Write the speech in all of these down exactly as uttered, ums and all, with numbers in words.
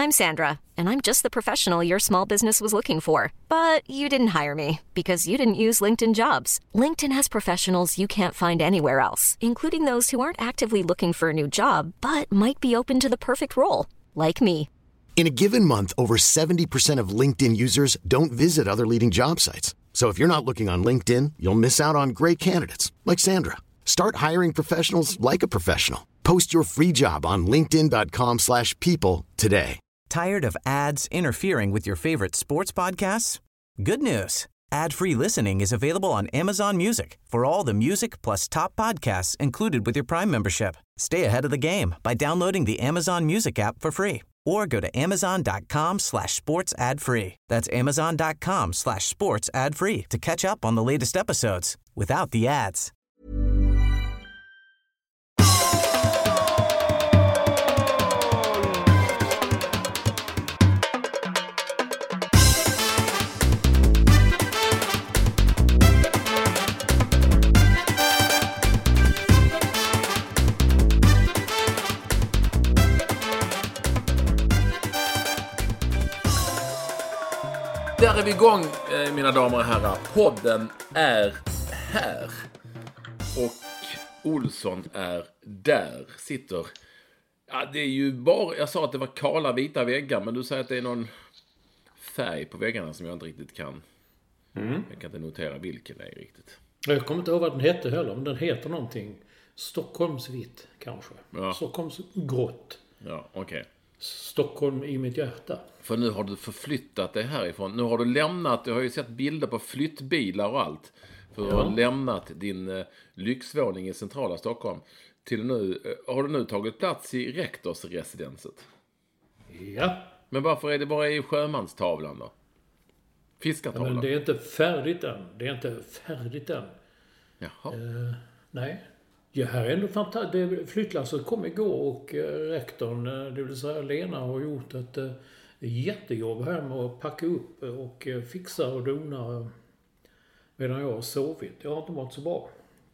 I'm Sandra, and I'm just the professional your small business was looking for. But you didn't hire me because you didn't use LinkedIn Jobs. LinkedIn has professionals you can't find anywhere else, including those who aren't actively looking for a new job, but might be open to the perfect role, like me. In a given month, over seventy percent of LinkedIn users don't visit other leading job sites. So if you're not looking on LinkedIn, you'll miss out on great candidates like Sandra. Start hiring professionals like a professional. Post your free job on linkedin dot com slash people today. Tired of ads interfering with your favorite sports podcasts? Good news. Ad-free listening is available on Amazon Music for all the music plus top podcasts included with your Prime membership. Stay ahead of the game by downloading the Amazon Music app for free or go to amazon dot com slash sports ad free. That's amazon dot com slash sports ad free to catch up on the latest episodes without the ads. Där är vi igång, mina damer och herrar. Podden är här. Och Olsson är där. Sitter. Ja, det är ju bara... Jag sa att det var kala vita väggar. Men du säger att det är någon färg på väggarna som jag inte riktigt kan... Mm. Jag kan inte notera vilken det är riktigt. Jag kommer inte ihåg vad den hette heller. Men den heter någonting. Stockholmsvitt kanske. Ja. Stockholmsgrått. Ja, okej. Okay. Stockholm i mitt hjärta. För nu har du förflyttat dig härifrån. Nu har du lämnat, jag har ju sett bilder på flyttbilar och allt. För du har lämnat din eh, lyxvåning i centrala Stockholm. Till nu, eh, har du nu tagit plats i rektorsresidenset? Ja. Men varför är det bara i sjömanstavlan då? Fiskartavlan? Ja, men det är inte färdigt än. Det är inte färdigt än. Jaha. Eh, nej. Ja, här är ändå fantastiskt. Flyttlasset kom igår och eh, rektorn, det vill säga Lena, har gjort ett eh, jättejobb här med att packa upp och eh, fixa och dona eh, medan jag har sovit. Jag har inte mått så bra.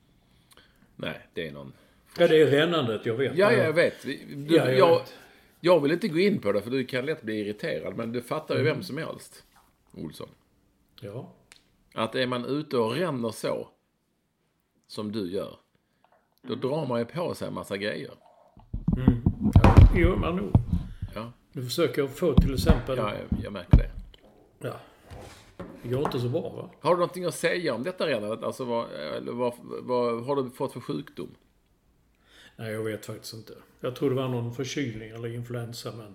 Nej, det är någon... Ja, det är rännandet, jag vet. Ja, jag vet. Du, ja, jag, jag, vet. jag vill inte gå in på det för du kan lätt bli irriterad. Men det fattar ju mm. vem som helst, Olsson. Ja. Att är man ute och ränner så, som du gör, då drar man ju på sig en massa grejer. Mm. Ja, det gör man nog. Ja. Du försöker få till exempel... Ja, jag, jag märker det. Ja. Det går inte så bra, va? Har du någonting att säga om detta redan? Alltså, vad, eller vad, vad har du fått för sjukdom? Nej, jag vet faktiskt inte. Jag tror det var någon förkylning eller influensa, men...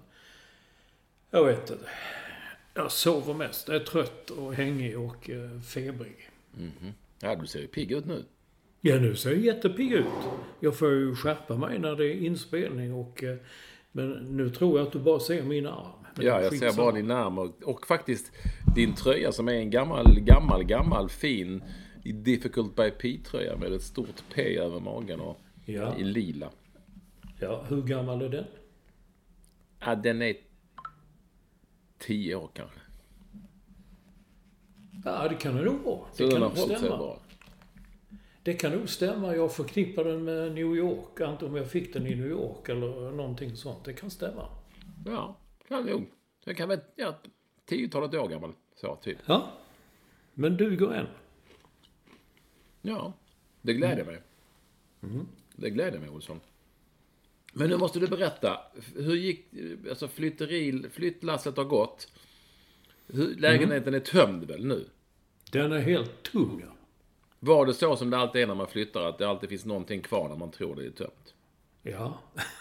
Jag vet inte. Jag sover mest. Jag är trött och hängig och eh, febrig. Mm-hmm. Ja, du ser ju pigg ut nu. Ja, nu ser jag jättepigg ut. Jag får ju skärpa mig när det är inspelning och... Men nu tror jag att du bara ser min arm. Men ja, jag ser bara din arm och, och faktiskt din tröja som är en gammal, gammal, gammal fin Difficult by P-tröja med ett stort P över magen och ja. i lila. Ja, hur gammal är den? Ja, den är tio år kanske. Ja, det kan det nog vara. Det Så kan den nog har stämma. bra. Det kan nog stämma. Jag förknippar den med New York. Inte om jag fick den i New York eller någonting sånt. Det kan stämma. Ja, kan nog. Det kan väl, ja, tiotalet år gammal. Så, typ. Ja, men du går än. Ja, det gläder mig. Mm. Det gläder mig, Olsson. Men nu måste du berätta. Hur gick, alltså flytteri, flyttlasset har gått. Hur, lägenheten mm. är tömd väl nu? Den är helt tung. Var det så som det alltid är när man flyttar, att det alltid finns någonting kvar när man tror det är tömt? Ja.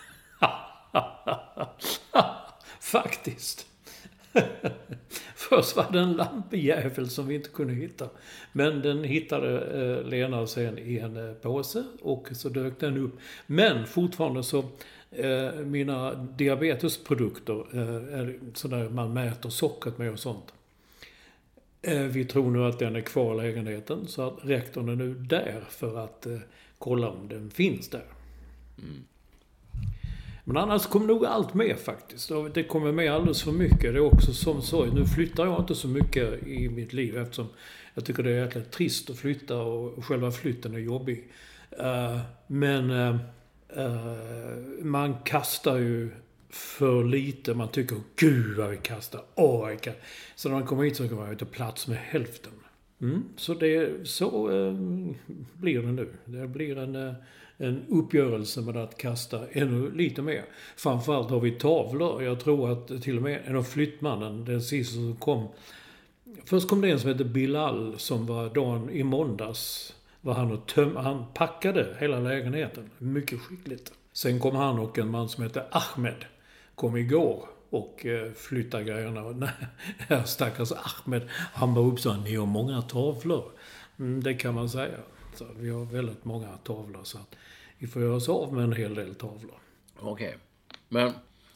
Faktiskt. Först var det en lampjävel som vi inte kunde hitta. Men den hittade eh, Lena sen i en eh, påse och så dök den upp. Men fortfarande så eh, mina diabetesprodukter, eh, är sådär man mäter sockret med och sånt. Eh, vi tror nu att den är kvar i lägenheten, så att rektorn är nu där för att eh, kolla om den finns där. Mm. Men annars kommer nog allt med faktiskt. Och det kommer med alldeles för mycket. Det är också som så. Nu flyttar jag inte så mycket i mitt liv eftersom jag tycker det är jäkligt trist att flytta och själva flytten är jobbig. Uh, men uh, uh, man kastar ju för lite. Man tycker, gud vad vi kastar. Åh, jag kan. Så när man kommer hit så kommer man ut och plats med hälften. Mm. Så, det, så eh, blir det nu. Det blir en, eh, en uppgörelse med att kasta ännu lite mer. Framförallt har vi tavlor. Jag tror att till och med en av flyttmannen, den sista som kom. Först kom det en som heter Bilal som var dagen i måndags. Var han, och töm, han packade hela lägenheten. Mycket skickligt. Sen kom han och en man som heter Ahmed. Kom igår och eh, flyttade grejerna. Och nej, stackars Ahmed. Han var upp så att ni har många tavlor. Mm, det kan man säga. Så vi har väldigt många tavlor så att vi får göra oss av med en hel del tavlor. Okej. Okay. Men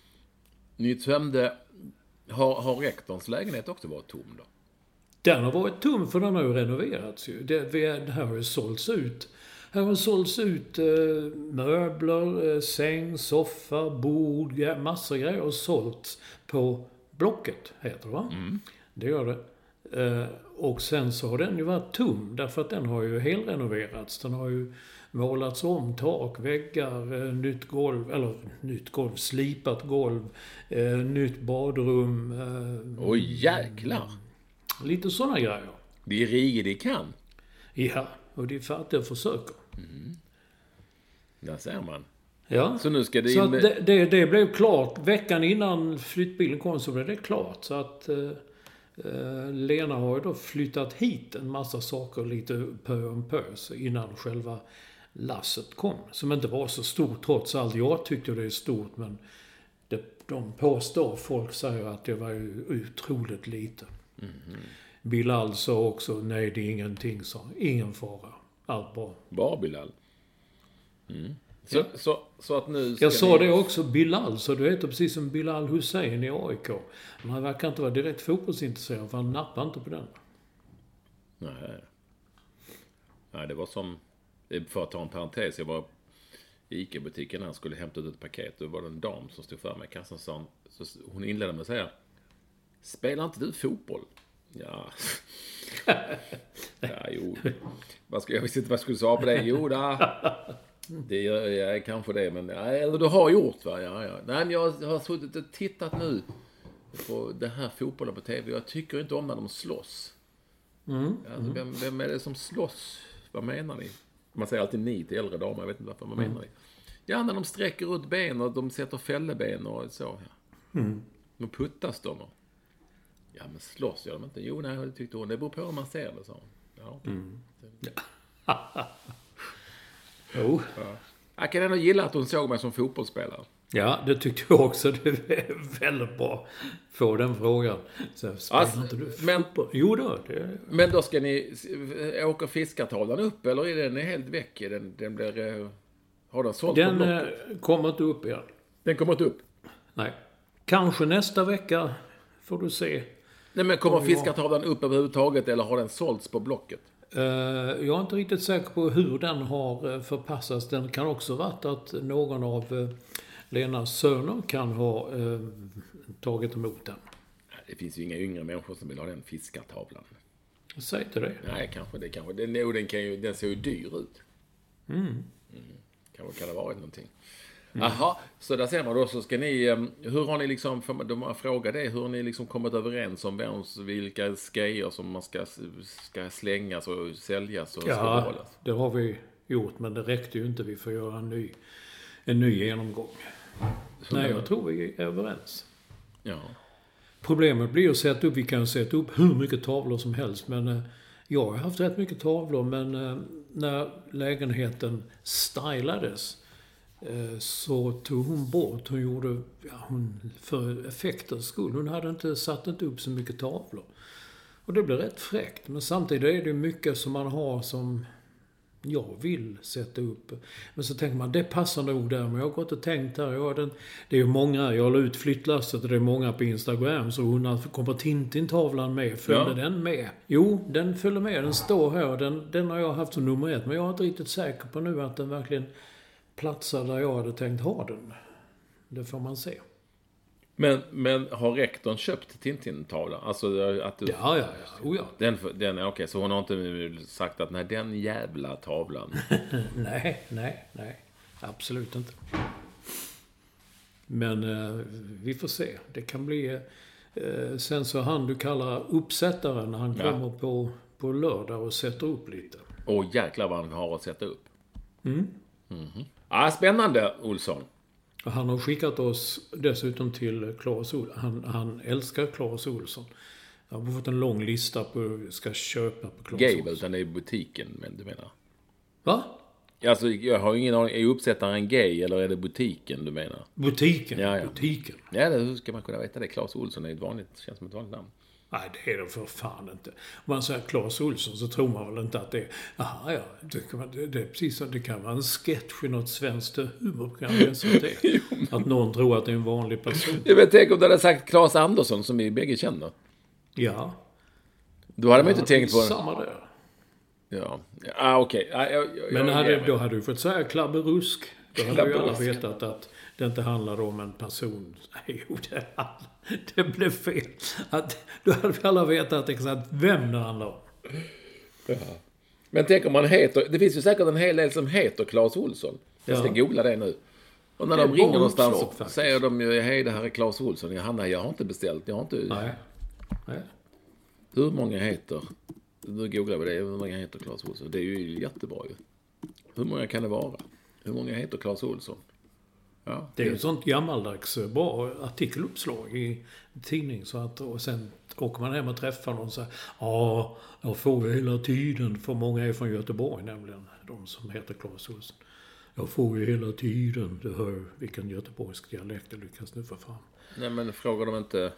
ni tömde... Har, har rektorns lägenhet också varit tom då? Den har varit tom för den har ju renoverats ju. Det, det här har ju sålts ut. Här har sålts ut eh, möbler, eh, säng, soffa, bord, massor av grejer har sålts på Blocket, heter det va? Mm. Det gör det. Eh, och sen så har den ju varit tom därför att den har ju helrenoverats. Den har ju målats om, tak, väggar, eh, nytt golv, eller nytt golv, slipat golv, eh, nytt badrum. Eh, Oj, jäklar! Lite sådana grejer. Det är riget de kan. Ja, och det är för att jag försöker. Mm. Där ser man. Ja, så nu ska det så in med... det, det, det blev klart. Veckan innan flyttbilen kom så blev det klart. Så att eh, Lena har ju då flyttat hit en massa saker lite pö om pö innan själva lasset kom. Som inte var så stort trots allt. Jag tyckte det är stort men det, de påstår, folk säger att det var ju otroligt lite. Mm-hmm. Bilal sa också, nej det är ingenting, så ingen fara. Allt bra. Bara Bilal. Mm. Så, ja. så, så att nu ska jag sa ni... det också, Bilal, så du heter precis som Bilal Hussein i A I K. Men han verkar inte vara direkt fotbollsintresserad, för han nappar inte på den. Nej. Nej, det var som, för att ta en parentes, jag var i ICA-butiken när han skulle hämta ut ett paket. Då var det en dam som stod för mig i kassan och sa, så hon inledde med att säga, spelar inte du fotboll? Ja. Ja, jo. Vad ska, jag visste inte vad jag skulle säga på det. Jo, då. Det gör jag kanske det, men ja, eller du har gjort va? Ja, ja. Nej, men jag har suttit och tittat nu på det här fotbollen på tv. Jag tycker inte om när de slåss. Mm. Alltså, vem, vem är det som slåss? Vad menar ni? Man säger alltid ni till äldre damer, jag vet inte varför. Vad menar ni? Ja, när de sträcker ut ben och de sätter fälleben och så. Ja. Mm. De puttas de och... Ja, men slåss gör de inte. Jo, nej, det tyckte hon. Det beror på hur man ser det, så. Ja, okay. Mm. Ja. Jo. Ja. Jag kan ändå gilla att hon såg mig som fotbollsspelare. Ja, det tyckte jag också. Det är väldigt bra. Få den frågan. Så spelar alltså, inte du men, jo då. Det... Men då ska ni åka fiskartavlan upp, eller är den helt väck? Den, den blir... Har den sålt den på Blocket? Den kommer inte upp igen. Den kommer inte upp? Nej. Kanske nästa vecka får du se. Nej, men kommer fiskartavlan upp överhuvudtaget eller har den sålts på Blocket? Uh, jag är inte riktigt säker på hur den har förpassats. Den kan också varit att någon av uh, Lenas söner kan ha uh, tagit emot den. Det finns ju inga yngre människor som vill ha den fiskartavlan. Säg inte det. Nej, kanske det. Kanske. Den, den, kan ju, den ser ju dyr ut. Mm. Mm. Kanske kan det ha varit någonting. Jaha, mm. Så där ser man då, så ska ni, hur har ni liksom, för de har frågat det, hur har ni liksom kommit överens om vems, vilka grejer som man ska, ska slängas och säljas och ja, ska behållas? Det har vi gjort, men det räckte ju inte, vi får göra en ny, en ny genomgång. Så nej, jag tror vi är överens. Ja. Problemet blir att sätta upp, vi kan sätta upp hur mycket tavlor som helst, men jag har haft rätt mycket tavlor, men när lägenheten stylades så tog hon bort, hon gjorde, ja, hon, för effektens skull, hon hade inte satt inte upp så mycket tavlor. Och det blev rätt fräckt, men samtidigt är det mycket som man har som jag vill sätta upp. Men så tänker man, det passar nog där, men jag har gått och tänkt här, ja, den, det är ju många, jag la ut flyttlasset och det är många på Instagram, så hon kommer Tintin-tavlan med, följde ja. Den med? Jo, den följer med, den står här, den, den har jag haft som nummer ett, men jag är inte riktigt säker på nu att den verkligen platser där jag hade tänkt ha den. Det får man se. Men, men har rektorn köpt Tintin-tavlan? Alltså att du... Ja, ja, ja. Oh, ja. Den, den, okej, okay, så hon har inte sagt att nej, den jävla tavlan. nej, nej, nej. Absolut inte. Men eh, vi får se. Det kan bli... Eh, sen så han du kallar uppsättaren, han Ja. kommer på, på lördag och sätter upp lite. Åh, jäklar vad han har att sätta upp. Mm. Mm-hmm. Ja, spännande, Olsson. Och han har skickat oss dessutom till Claes Olsson. Han, han älskar Claes Olsson. Jag har fått en lång lista på hur vi ska köpa på Claes Gave, Olsson. utan det är butiken, men du menar? Va? Alltså, jag har ingen aning. Är uppsättaren gay eller är det butiken du menar? Butiken. Ja, ja. Butiken. Ja, det, hur ska man kunna veta det? Claes Olsson är ett vanligt, känns som ett vanligt namn. Nej, det är det för fan inte. Om man säger Claes Olsson så tror man väl inte att det är... Aha, ja, det, kan, det, det är precis så. Det kan vara en sketch i något svenskt humorprogram. Det. Att någon tror att det är en vanlig person. Jag vet inte om du hade sagt Claes Andersson som vi bägge känner. Ja. Då hade man Ja, inte tänkt på det. Samma där. Ja, ah, okej. Okay. Ah, jag, jag, Men jag, hade, jag, då hade du fått säga Klabberusk. Då hade ju alla Klabberusk. vetat att det inte handlar om en person. Jo, det, det blev fel. Att, då hade vi alla vetat exakt vem det handlar om. ja. Men tänk om man heter... Det finns ju säkert en hel del som heter Claes Olsson. Jag ska Ja. googla det nu. Och när Det är de ringer bra någonstans uppslag, så faktiskt. säger de ju hej, det här är Claes Olsson. Ja, Hanna, jag har inte beställt. Jag har inte... Nej. Nej. Hur många heter... Nu googlar vi det. Hur många heter Claes Olsson? Det är ju jättebra ju. Hur många kan det vara? Hur många heter Claes Olsson? Ja. Det är ju ett sånt gammaldags bra artikeluppslag i tidning. Så att, och sen åker man hem och träffar någon och säger ja, jag får ju hela tiden. För många är från Göteborg nämligen. De som heter Claes Olsson. Jag får ju hela tiden. Du hör vilken göteborgsk dialekt du lyckas nu få fram. Nej, men frågar de inte...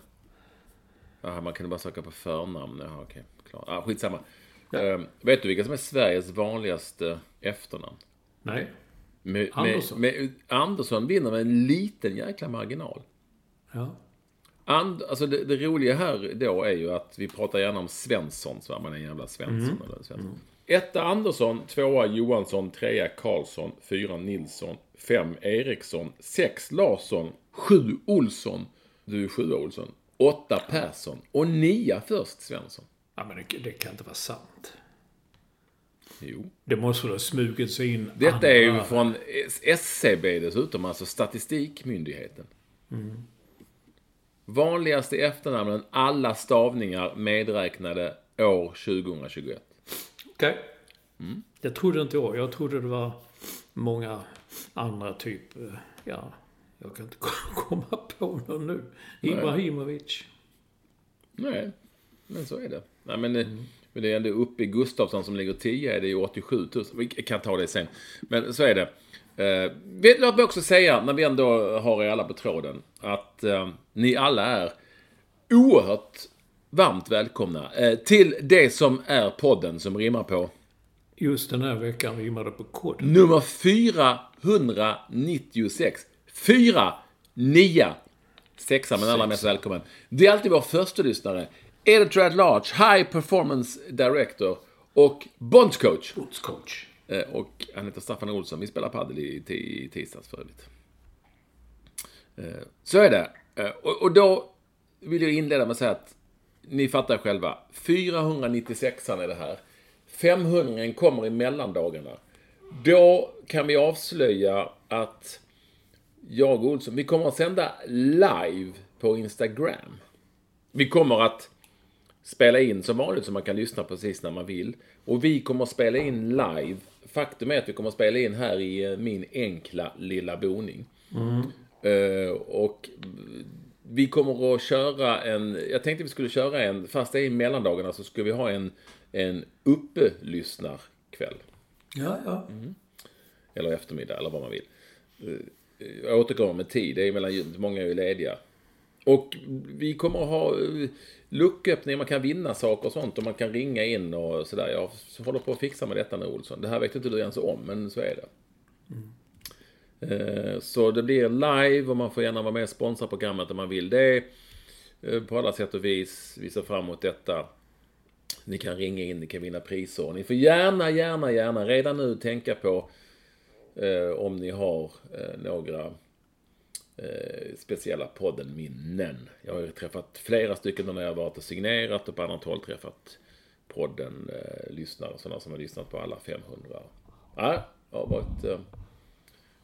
Ja, man kan bara söka på förnamn. Ja, okej. Klar. Ah, skitsamma. Ja. Uh, vet du vilka som är Sveriges vanligaste efternamn? Nej. Med, Andersson. Med, med, Andersson vinner med en liten jäkla marginal. Ja. And, alltså det, det roliga här då är ju att vi pratar gärna om Svensson, så man är en jävla Svensson. Mm. Eller Svensson. Etta Andersson, tvåa Johansson, trea Karlsson, fyra Nilsson, fem Eriksson, sex Larsson, sju Olsson, du är sju Olsson, åtta Persson och nia först Svensson. Ja, men det, det kan inte vara sant. Jo. Det måste ha smugit sig in. Detta andra. är ju från S C B dessutom, alltså Statistikmyndigheten. Mm. Vanligaste efternamnen, alla stavningar medräknade år tjugohundratjugoett. Okej. Okay. Mm. Jag trodde inte jag. Jag trodde det var många andra typ. Ja, jag kan inte komma på någon nu. Ibrahimovic. Nej, men så är det. Nej, men, mm. men det är ändå uppe i Gustafsson som ligger tio. Det är ju åttiosju tusen. Vi kan ta det sen. Men så är det. Eh, låt mig också säga, när vi ändå har er alla på tråden, att eh, ni alla är oerhört varmt välkomna eh, till det som är podden som rimmar på. Just den här veckan rimmade på kod. Nummer fyrahundranittiosex. Fyra, nia. Sexa, men alla mest välkommen. Det är alltid vår första lyssnare. Editor at large, High Performance Director och Bondscoach. Bondscoach. Eh, och han heter Staffan Olsson. Vi spelar paddel i, t- i tisdags för övrigt. Eh, så är det. Eh, och, och då vill jag inleda med att säga att ni fattar själva. fyrahundranittiosex är det här. femhundra kommer i mellandagarna. Då kan vi avslöja att jag och Olsson, vi kommer att sända live på Instagram. Vi kommer att spela in som vanligt så man kan lyssna precis när man vill. Och vi kommer att spela in live. Faktum är att vi kommer att spela in här i min enkla lilla boning. Mm. Uh, och vi kommer att köra en... Jag tänkte vi skulle köra en... Fast det är i mellandagarna så skulle vi ha en, en uppe-lyssnarkväll. Ja, ja. Mm. Eller eftermiddag, eller vad man vill. Uh, jag återkommer med tid. Det är mellan... Många är ju lediga. Och vi kommer att ha lucköppningar, man kan vinna saker och sånt och man kan ringa in och sådär. Jag håller på att fixa med detta nu, Olsson. Det här vet inte du ens om, men så är det. Mm. Så det blir live och man får gärna vara med och sponsra programmet om man vill det. På alla sätt och vis. Vi ser fram emot detta. Ni kan ringa in, ni kan vinna priser. Och ni får gärna, gärna, gärna redan nu tänka på om ni har några speciella podden minnen. Jag har träffat flera stycken när jag har varit och signerat och på annat håll träffat podden eh, lyssnare, sådana som har lyssnat på alla femhundra. Ja, det har varit, eh,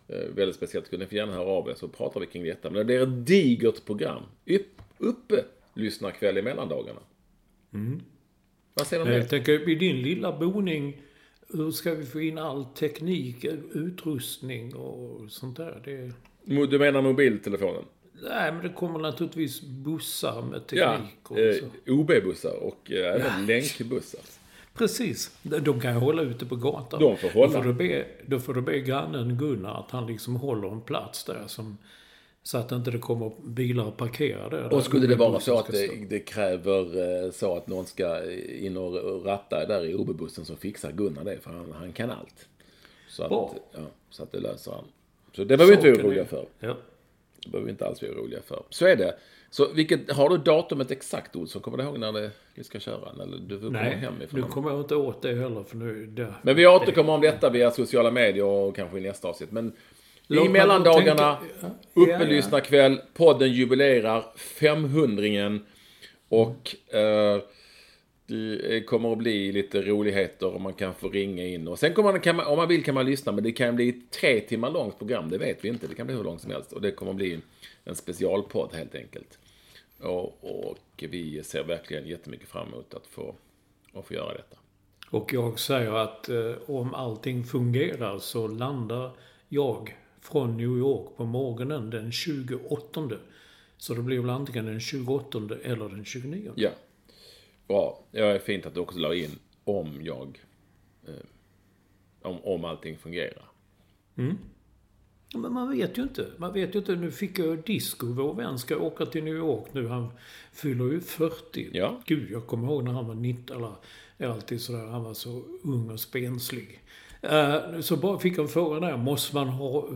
Eh, väldigt speciellt. Ni får gärna höra av er så pratar vi kring detta. Men det blir ett digert program. Upp, uppe lyssnar kväll i mellandagarna. Mm. Vad säger du om Jag det? tänker, i din lilla boning, hur ska vi få in all teknik, utrustning och sånt där? Det... Du menar mobiltelefonen? Nej, men det kommer naturligtvis bussar med Ja, teknik och eh, så. O B-bussar och eh, även ja. länkbussar. Precis. De kan hålla ute på gatan. De får hålla. Då får du be, då får du be grannen Gunnar att han liksom håller en plats där som, så att inte det kommer bilar och parkera där. Och skulle det vara så att det, det kräver så att någon ska in och ratta där i O B-bussen så fixar Gunnar det, för han, han kan allt. Så att, ja, så att det löser han. Så det behöver vi inte vara oroliga för. Ja. Det behöver vi inte alls vara oroliga för. Så är det. Så vilket, har du datumet exakt, Olsson? Kommer du ihåg när det, vi ska köra? Eller du får Nej, hemifrån. nu kommer jag inte åt det heller. För nu, det, Men vi återkommer om detta via sociala medier och kanske i nästa avsnitt. Men Låt i mellandagarna, tänka, uppelyssna kväll, podden jubilerar femhundringen och eh, det kommer att bli lite roligheter och man kan få ringa in. Och sen kommer man, kan man, om man vill kan man lyssna, men det kan bli ett tre timmar långt program, det vet vi inte. Det kan bli hur långt som helst och det kommer att bli en specialpodd helt enkelt. Och, och vi ser verkligen jättemycket fram emot att få, att få göra detta. Och jag säger att eh, om allting fungerar så landar jag från New York på morgonen den tjugoåttonde. Så det blir väl antingen den tjugoåttonde eller den tjugonionde. Ja. Bra. Ja, det är fint att du också la in om jag eh, om, om allting fungerar. Mm. Men man vet ju inte. Man vet ju inte. Nu fick jag disco. Vår vän ska åka till New York nu. Han fyller ju fyrtio. Ja. Gud, jag kommer ihåg när han var nitton. Eller är alltid sådär. Han var så ung och spenslig. Uh, så bara fick jag frågan där. Måste man ha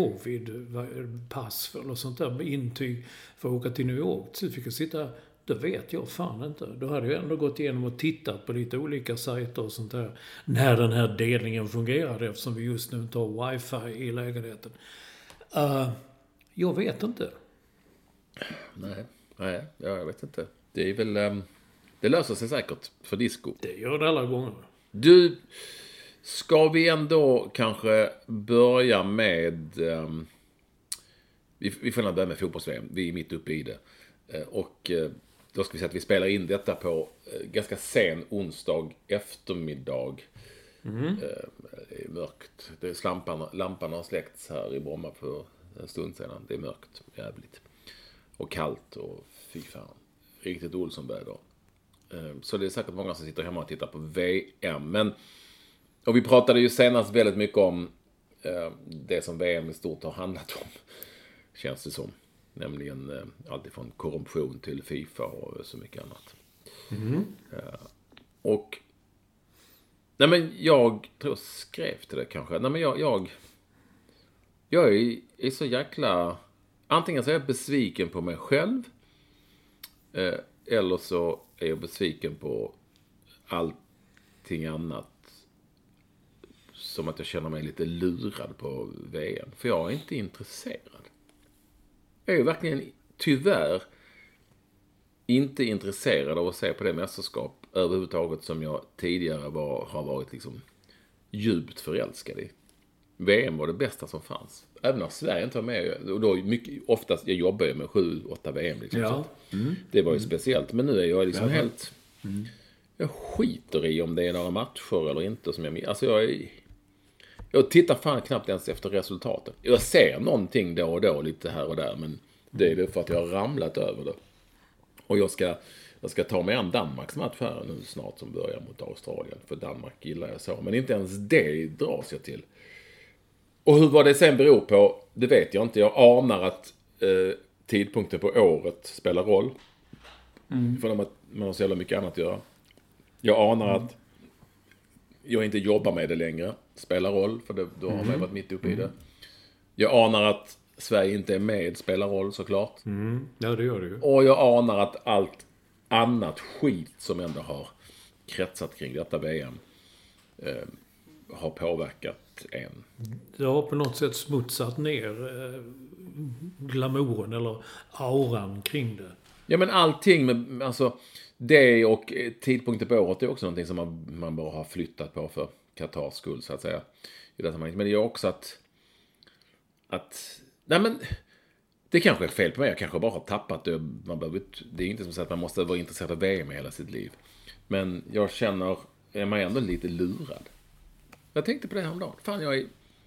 covid-pass eller sånt där intyg för att åka till New York? Så fick jag sitta. Det vet jag fan inte. Då hade jag ändå gått igenom och tittat på lite olika sajter och sånt där. När den här delningen fungerade, eftersom vi just nu inte har wifi i lägenheten. Uh, jag vet inte. Nej, nej, jag vet inte. Det är väl, um, det löser sig säkert för disco. Det gör det alla gånger. Du, ska vi ändå kanske börja med... Um, vi, vi får börja med fotbolls-V M. Vi är mitt uppe i det. Uh, och... Uh, Då ska vi säga att vi spelar in detta på eh, ganska sen onsdag eftermiddag. Mm. Eh, det är mörkt. Det är slamparna, lampan har släckts här i Bromma för en stund sedan. Det är mörkt, jävligt. Och kallt och fy fan. Riktigt Olssonväder. Eh, så det är säkert många som sitter hemma och tittar på V M. Men, och vi pratade ju senast väldigt mycket om eh, det som V M i stort har handlat om. Känns det som. Nämligen eh, allt från korruption till FIFA och så mycket annat. Mm. Eh, och nej men jag tror jag skrev till det kanske. Nej men jag jag, jag är, är så jäkla antingen så är jag besviken på mig själv eh, eller så är jag besviken på allting annat, som att jag känner mig lite lurad på V M. För jag är inte intresserad. Jag är ju verkligen tyvärr inte intresserad av att se på det mästerskap överhuvudtaget som jag tidigare var, har varit liksom djupt förälskad i. V M var det bästa som fanns. Även när Sverige inte var med. Och då mycket, oftast, jag jobbar ju med sju, åtta V M. Liksom, ja. mm. Det var ju mm. speciellt. Men nu är jag liksom ja. helt... Mm. Jag skiter i om det är några matcher eller inte. Som jag, alltså jag är... Jag tittar fan knappt ens efter resultaten. Jag ser någonting då och då lite här och där. Men det är det för att jag har ramlat över det. Och jag ska, jag ska ta mig an Danmarks match här nu snart som börjar mot Australien. För Danmark gillar jag så. Men inte ens det dras jag till. Och hur vad det sen beror på, det vet jag inte. Jag anar att eh, tidpunkten på året spelar roll. Mm. För att man har så jävla mycket annat att göra. Jag anar mm. att jag inte jobbar med det längre. Spelar roll, för det, då har man mm. varit mitt uppe i det. Jag anar att Sverige inte är med, spelar roll såklart. Mm. Ja, det gör det ju. Och jag anar att allt annat skit som ändå har kretsat kring detta V M eh, har påverkat en. Det har på något sätt smutsat ner eh, glamouren eller auran kring det. Ja, men allting med, alltså det och tidpunkter på året är också någonting som man, man bara har flyttat på för Katars skull så att säga. I det sammanhanget. Men det är också att att, nej men, det kanske är fel på mig. Jag kanske bara har tappat det. Man behöver, det är inte som så att man måste vara intresserad av V M hela sitt liv. Men jag känner, är man ändå lite lurad. Jag tänkte på det här om dagen. Fan, jag är,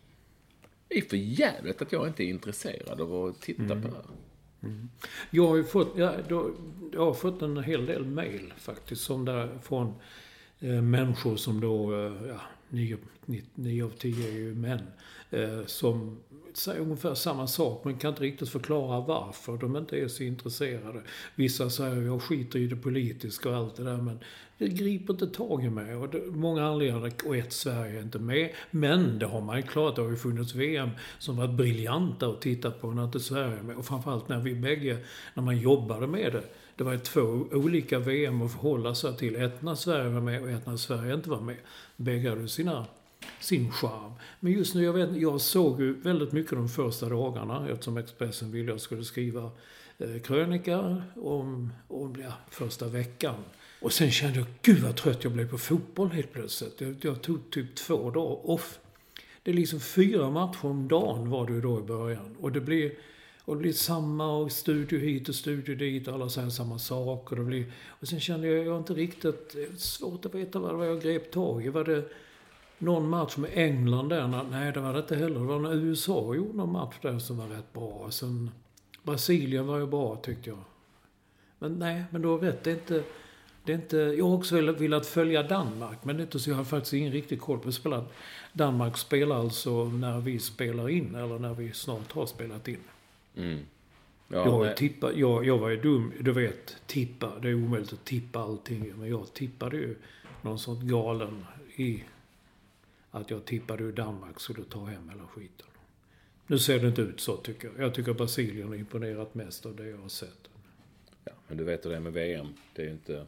är för jävligt att jag inte är intresserad av att titta mm. på det här. Mm. Jag har ju fått, ja, då, jag har fått en hel del mejl faktiskt. Som där från eh, människor som då, eh, ja, nio, nio, nio av tio är ju män. Eh, som säger ungefär samma sak, men kan inte riktigt förklara varför de inte är så intresserade. Vissa säger jag skiter i det politiska och allt det där, men det griper inte tag i mig. Och det, många anledningar, och ett Sverige är inte med, men det har man ju klart, det har ju funnits V M som varit briljanta att titta på när inte Sverige är med. Och framförallt när vi bägge, när man jobbade med det, det var två olika V M att förhålla sig till. Ett när Sverige var med och ett när Sverige inte var med. Bägge hade sina sin charm. Men just nu, jag vet, jag såg ju väldigt mycket de första dagarna, eftersom Expressen ville jag skulle skriva eh, krönika om, om ja, första veckan. Och sen kände jag, gud vad trött jag blev på fotboll helt plötsligt. Jag, jag tog typ två dagar off. Det är liksom fyra matcher om dagen var det ju då i början. Och det blir, och det blir samma, och studio hit och studio dit, alla säger samma sak. Och, det blir, och sen kände jag, jag inte riktigt, svårt att veta vad jag grep tag i. Var det någon match med England där? Nej, det var det inte heller. Det var när U S A gjorde någon match där som var rätt bra. Sen Brasilien var ju bra, tyckte jag. Men nej, men då vet det inte... Det är inte, jag har också velat, velat följa Danmark, men det är inte så jag har faktiskt ingen riktig koll på spelat. Danmark spelar alltså när vi spelar in, eller när vi snart har spelat in. Mm. Ja, jag, tippa, jag, jag var ju dum, du vet, tippa. Det är omöjligt att tippa allting, men jag tippade ju någon sån galen i att jag tippade ju Danmark skulle ta hem hela skiten. Nu ser det inte ut så, tycker jag. Jag tycker Brasilien har imponerat mest av det jag har sett. Ja, men du vet hur det är med V M. Det är inte...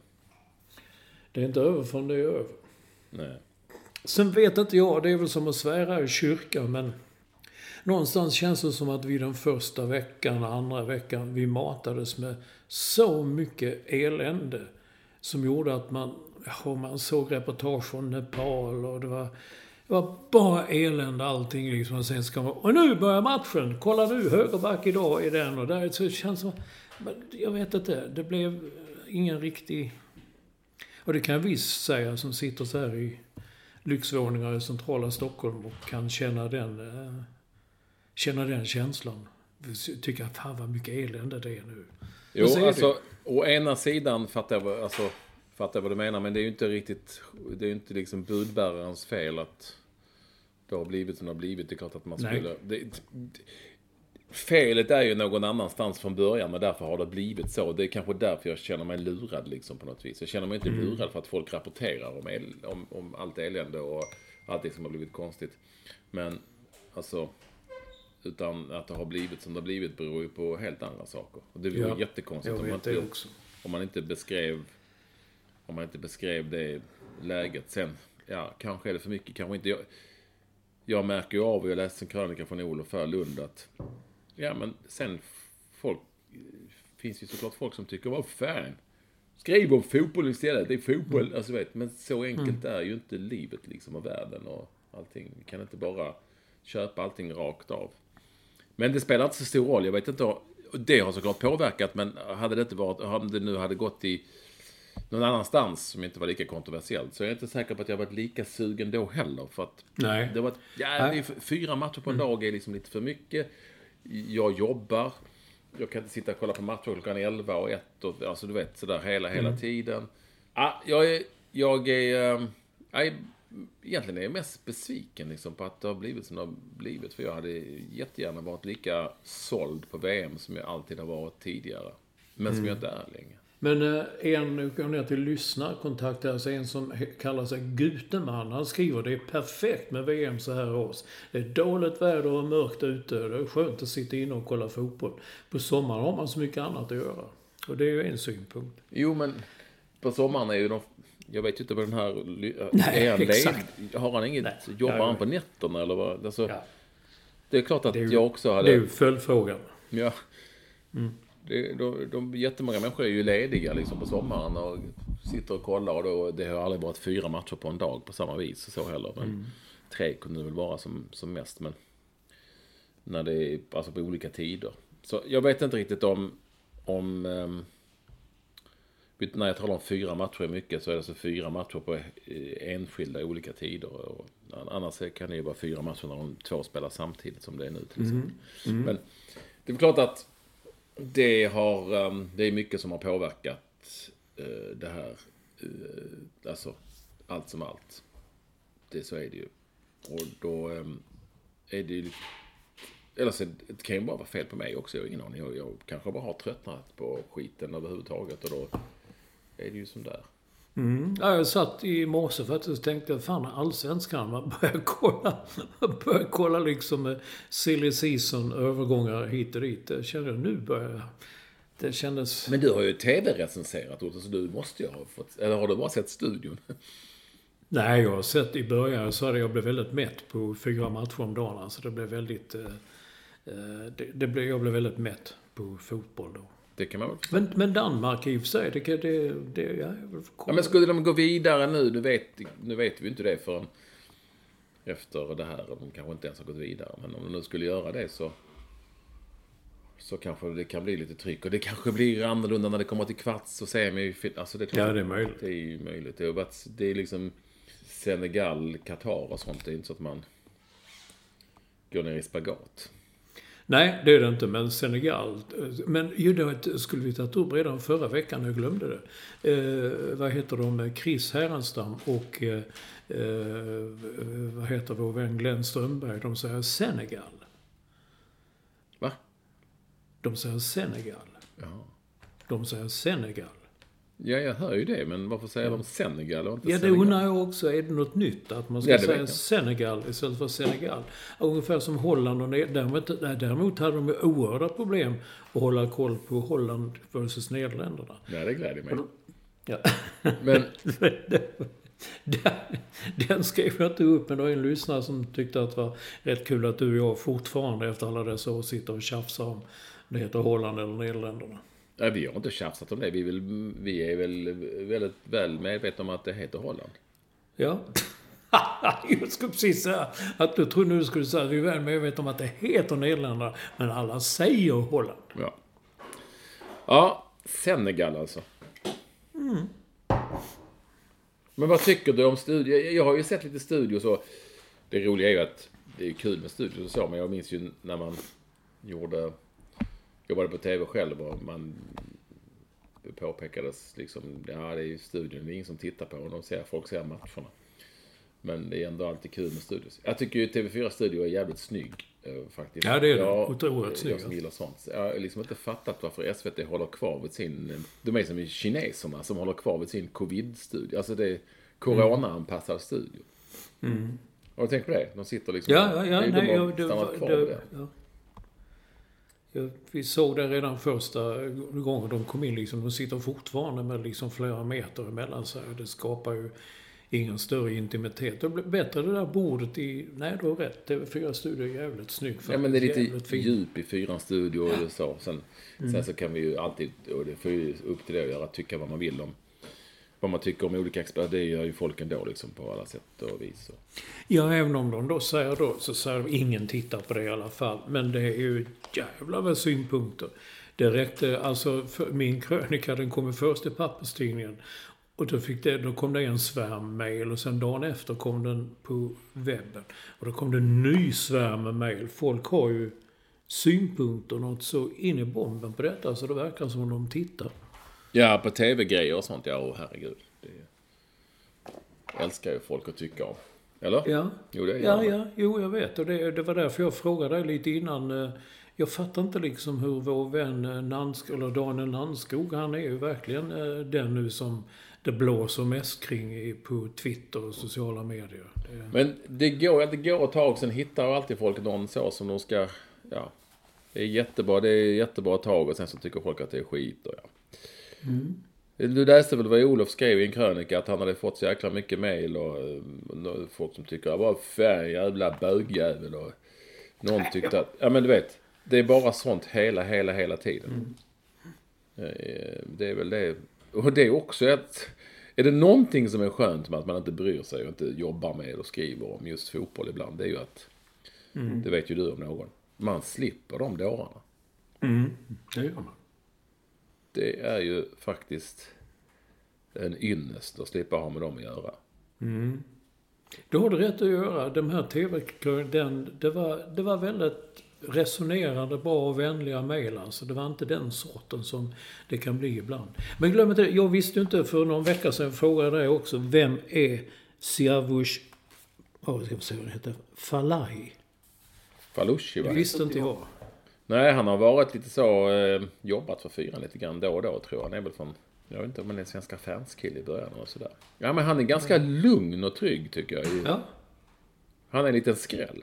Det är inte över från det är över. Nej. Sen vet inte jag, det är väl som att svära i kyrkan, men någonstans känns det som att vi den första veckan, andra veckan, vi matades med så mycket elände som gjorde att man, ja, man såg reportage från Nepal och det var, det var bara elände allting liksom. Och sen ska man, och nu börjar matchen, kolla nu, högerback idag är den och där. Så det känns som, men jag vet inte, det blev ingen riktig... Och det kan jag visst säga som sitter så här i lyxvåningar i centrala Stockholm och kan känna den, eh, känna den känslan. Tycker att fan vad mycket elände det är nu. Jo, alltså, å ena sidan fattar jag, alltså, fattar jag vad du menar, men det är ju inte riktigt, det är ju inte liksom budbärarens fel att det har blivit som det har blivit. Det är klart att man skulle... Det, det, felet är ju någon annanstans från början, men därför har det blivit så. Det är kanske därför jag känner mig lurad liksom, på något vis. Jag känner mig inte mm. lurad för att folk rapporterar om, el, om, om allt elände och allt som har blivit konstigt. Men alltså, utan att det har blivit som det har blivit beror ju på helt andra saker. Och det vore ja, jättekonstigt om man, inte, om man inte beskrev om man inte beskrev det läget. Sen, ja, kanske är det för mycket, kanske inte. Jag, jag märker ju av, och jag läste en krönika från Olof Lund att ja, men sen folk, finns ju såklart folk som tycker, vad fan, skriv om fotboll istället, det är fotboll, mm. alltså vet, men så enkelt mm. är ju inte livet liksom, och världen och allting. Vi kan inte bara köpa allting rakt av. Men det spelar inte så stor roll, jag vet inte, och det har såklart påverkat, men hade det inte varit, om det nu hade gått i någon annanstans som inte var lika kontroversiellt, så jag är inte säker på att jag varit lika sugen då heller, för att Nej. det var, ja, det är fyra matcher på en mm. dag är liksom lite för mycket. Jag jobbar. Jag kan inte sitta och kolla på matcher klockan elva och ett. Och, alltså du vet, sådär hela, hela mm. tiden. Ah, jag är... Jag är, äh, jag är egentligen är jag mest besviken liksom, på att det har blivit som det har blivit. För jag hade jättegärna varit lika såld på V M som jag alltid har varit tidigare. Men mm. som jag inte är längre. Men en, nu går ner till lyssnarkontakt, alltså en som kallar sig Guteman, han skriver, det är perfekt med V M så här års. Det är dåligt väder och mörkt ute, det är skönt att sitta inne och kolla fotboll. På sommaren har man så mycket annat att göra. Och det är ju en synpunkt. Jo, men på sommaren är ju de... Jag vet ju inte vad den här... Nej, är han exakt. Led, har han inget... Nej, jobbar ja, han på nätterna eller vad? Alltså, ja. Det är klart att det är ju, jag också hade... Det är ju följdfrågan. Ja. Mm. Det, de, de, jättemånga människor är ju lediga liksom på sommaren och sitter och kollar, och då, det har aldrig varit fyra matcher på en dag på samma vis så heller, men mm. tre kunde det väl vara som, som mest, men när det är alltså på olika tider. Så jag vet inte riktigt om, om um, när jag talar om fyra matcher mycket så är det alltså fyra matcher på enskilda olika tider. Och annars kan det ju vara fyra matcher när de två spelar samtidigt som det är nu till exempel. Mm. Mm. Men det är klart att det, har, um, det är mycket som har påverkat uh, det här. Uh, alltså allt som allt. Det så är det ju. Och då um, är det ju... Eller så det kan ju bara vara fel på mig också. Jag har ingen aning. Jag, jag kanske bara har tröttnat på skiten överhuvudtaget. Och då är det ju som där. Mm. Ja, jag satt i morse för att jag tänkte fan allsvenskan. Man börjar kolla, man börjar kolla liksom silly season övergångar hit och dit. Jag kände nu börjar det kändes... Men du har ju tv-recenserat så du måste ju ha fått... Eller har du bara sett studion? Nej, jag har sett i början så hade jag blev väldigt mätt på fyra matcher om dagen. Alltså det blev väldigt... Eh, det, det blev, jag blev väldigt mätt på fotboll då. Det kan man väl. Men, men Danmark i och för sig, det, det, det ja, ja, men skulle de gå vidare nu, nu vet, nu vet vi inte det förrän efter det här. De kanske inte ens har gått vidare. Men om de nu skulle göra det så så kanske det kan bli lite tryck. Och det kanske blir annorlunda när det kommer till kvarts och semi. Alltså det, ja, det är möjligt. Det är ju möjligt. Det är, bara, det är liksom Senegal, Qatar och sånt. Det är inte så att man går ner i spagat. Nej, det är det inte, men Senegal. Men ju då skulle vi tagit upp redan förra veckan, jag glömde det. Eh, vad heter de? Chris Härenstam och eh, vad heter vår vän Glenn Strömberg? De säger Senegal. Va? De säger Senegal. Ja. De säger Senegal. Ja, jag hör ju det, men varför säger de Senegal och inte Ja, det Senegal? undrar jag också. Är det något nytt att man ska ja, säga Senegal istället för Senegal? Ungefär som Holland och däremot, däremot hade de ju oerhörda problem att hålla koll på Holland versus Nederländerna. Ja, det gläder mig. Ja. Men... Den skrev jag inte upp, men det var en lyssnare som tyckte att det var rätt kul att du och jag fortfarande efter alla dessa år sitter och tjafsar om det heter Holland eller Nederländerna. Nej, vi har inte tjafsat om det. Vi, vill, vi är väl väldigt väl medvetna om att det heter Holland. Ja. Jag skulle precis säga att du trodde du skulle säga att vi är väl medvetna om att det heter Nederländerna, men alla säger Holland. Ja. Ja, Senegal alltså. Mm. Men vad tycker du om studier? Jag har ju sett lite studier så. Det roliga är ju att det är kul med studier och så, men jag minns ju när man gjorde... jobbade på tv själv och man påpekades liksom, ja det är ju studion, det är ingen som tittar på och de ser, folk ser matcherna. Men det är ändå alltid kul med studios. Jag tycker ju T V fyra-studio är jävligt snygg eh, faktiskt. Ja, det är det. Jag, otroligt snygg. Jag som gillar sånt. Jag har liksom inte fattat varför S V T håller kvar vid sin, de är som i kineserna som håller kvar vid sin covid-studio. Alltså det är corona-anpassad studio. Mm. Har du tänkt på det? De sitter liksom... Ja, ja, ja. De Nej, har jag, det, stannat kvar det, vid det. ja. Ja, vi såg det redan första gången de kom in. Liksom, de sitter fortfarande med liksom flera meter emellan sig. Det skapar ju ingen större intimitet. Det blir bättre det där bordet i... Nej, du har rätt. T V fyra-studio är jävligt snyggt. Ja, men det är lite djup i fyran studio och ja. Så. Sen, mm. sen så kan vi ju alltid... Och det får ju upp till det att göra. Tycka vad man vill om... Vad man tycker om olika experter. Det gör ju folk ändå liksom på alla sätt och vis. Så. Ja, även om de då säger då, så säger de ingen tittar på det i alla fall. Men det är ju jävla med synpunkter. Det räckte, alltså för min krönika, den kom först i papperstidningen. Och då, fick det, då kom det en svärm mejl och sen dagen efter kom den på webben. Och då kom det en ny svärm med mejl. Folk har ju synpunkter något så in i bomben på detta så det verkar som om de tittar. Ja, på tv-grejer och sånt. Ja, oh, herregud. Det älskar ju folk att tycka om. Eller? Ja, jo, det ja, ja. Jo, jag vet. Och det, det var därför jag frågade dig lite innan. Jag fattar inte liksom hur vår vän Nanskog, eller Daniel Nanskog, han är ju verkligen den nu som det blåser mest kring på Twitter och sociala medier. Det... Men det går, det går ett tag, sen hittar alltid folk någon så som de ska... Ja, det är jättebra, det är jättebra tag och sen så tycker folk att det är skit och ja. Mm. Du läste väl vad Olof skrev i en krönika att han hade fått så jäkla mycket mejl och, och folk som tycker att bara fan jävla bögjävel och någon tyckte att, ja men du vet, det är bara sånt hela, hela, hela tiden. Mm. Det är väl det. Och det är också att, är det någonting som är skönt med att man inte bryr sig och inte jobbar med och skriver om just fotboll ibland, det är ju att, mm. det vet ju du om någon. man slipper de dårarna. Mm, det gör man. Det är ju faktiskt en ynnest att slippa ha med dem att göra. Mm. Du har det rätt att göra. De här tv-krönikorna, det var, det var väldigt resonerande, bra och vänliga mejl. Alltså. Det var inte den sorten som det kan bli ibland. Men glöm inte, jag visste inte för någon vecka sedan, frågade jag också, vem är Siavush, vad ska man säga vad det heter, Falahi? Falushi, va? Det visste inte jag. Nej, han har varit lite så, eh, jobbat för fyran lite grann då och då, tror jag. Han är väl från, jag vet inte om han är en svenska fanskill i början och sådär. Ja, men han är ganska mm. lugn och trygg, tycker jag. Ja. Han är en liten skräll.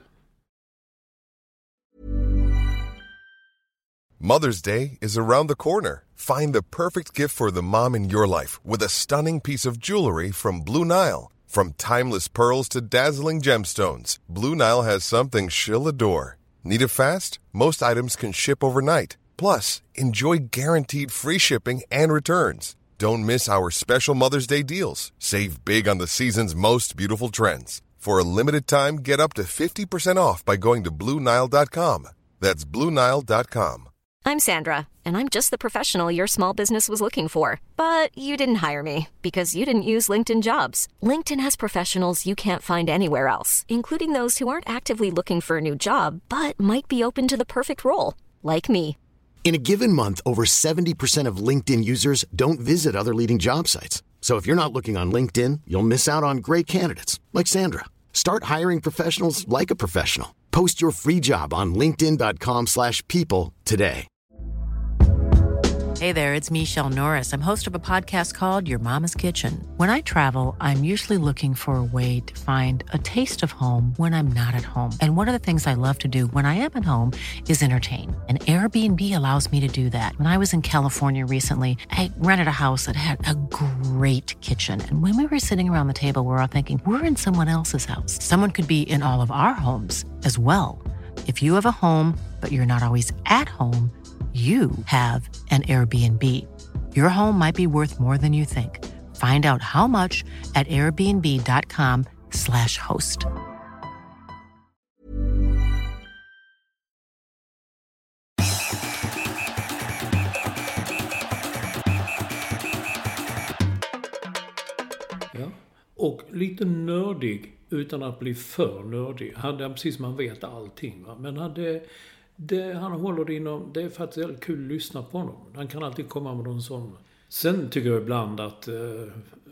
Mother's Day is around the corner. Find the perfect gift for the mom in your life with a stunning piece of jewelry from Blue Nile. From timeless pearls to dazzling gemstones, Blue Nile has something she'll adore. Need it fast? Most items can ship overnight. Plus, enjoy guaranteed free shipping and returns. Don't miss our special Mother's Day deals. Save big on the season's most beautiful trends. For a limited time, get up to fifty percent off by going to Blue Nile dot com. That's Blue Nile dot com. I'm Sandra, and I'm just the professional your small business was looking for. But you didn't hire me because you didn't use LinkedIn Jobs. LinkedIn has professionals you can't find anywhere else, including those who aren't actively looking for a new job, but might be open to the perfect role, like me. In a given month, over seventy percent of LinkedIn users don't visit other leading job sites. So if you're not looking on LinkedIn, you'll miss out on great candidates like Sandra. Start hiring professionals like a professional. Post your free job on linkedin dot com slash people today. Hey there, it's Michelle Norris. I'm host of a podcast called Your Mama's Kitchen. When I travel, I'm usually looking for a way to find a taste of home when I'm not at home. And one of the things I love to do when I am at home is entertain. And Airbnb allows me to do that. When I was in California recently, I rented a house that had a great kitchen. And when we were sitting around the table, we were all thinking, we're in someone else's house. Someone could be in all of our homes as well. If you have a home, but you're not always at home, you have an Airbnb. Your home might be worth more than you think. Find out how much at airbnb dot com slash host. Ja. Och lite nördig, utan att bli för nördig. Han, precis som man vet allting. Va? Men hade... Det, han håller det inom, det är faktiskt väldigt kul att lyssna på honom. Han kan alltid komma med någon sån. Sen tycker jag ibland att eh,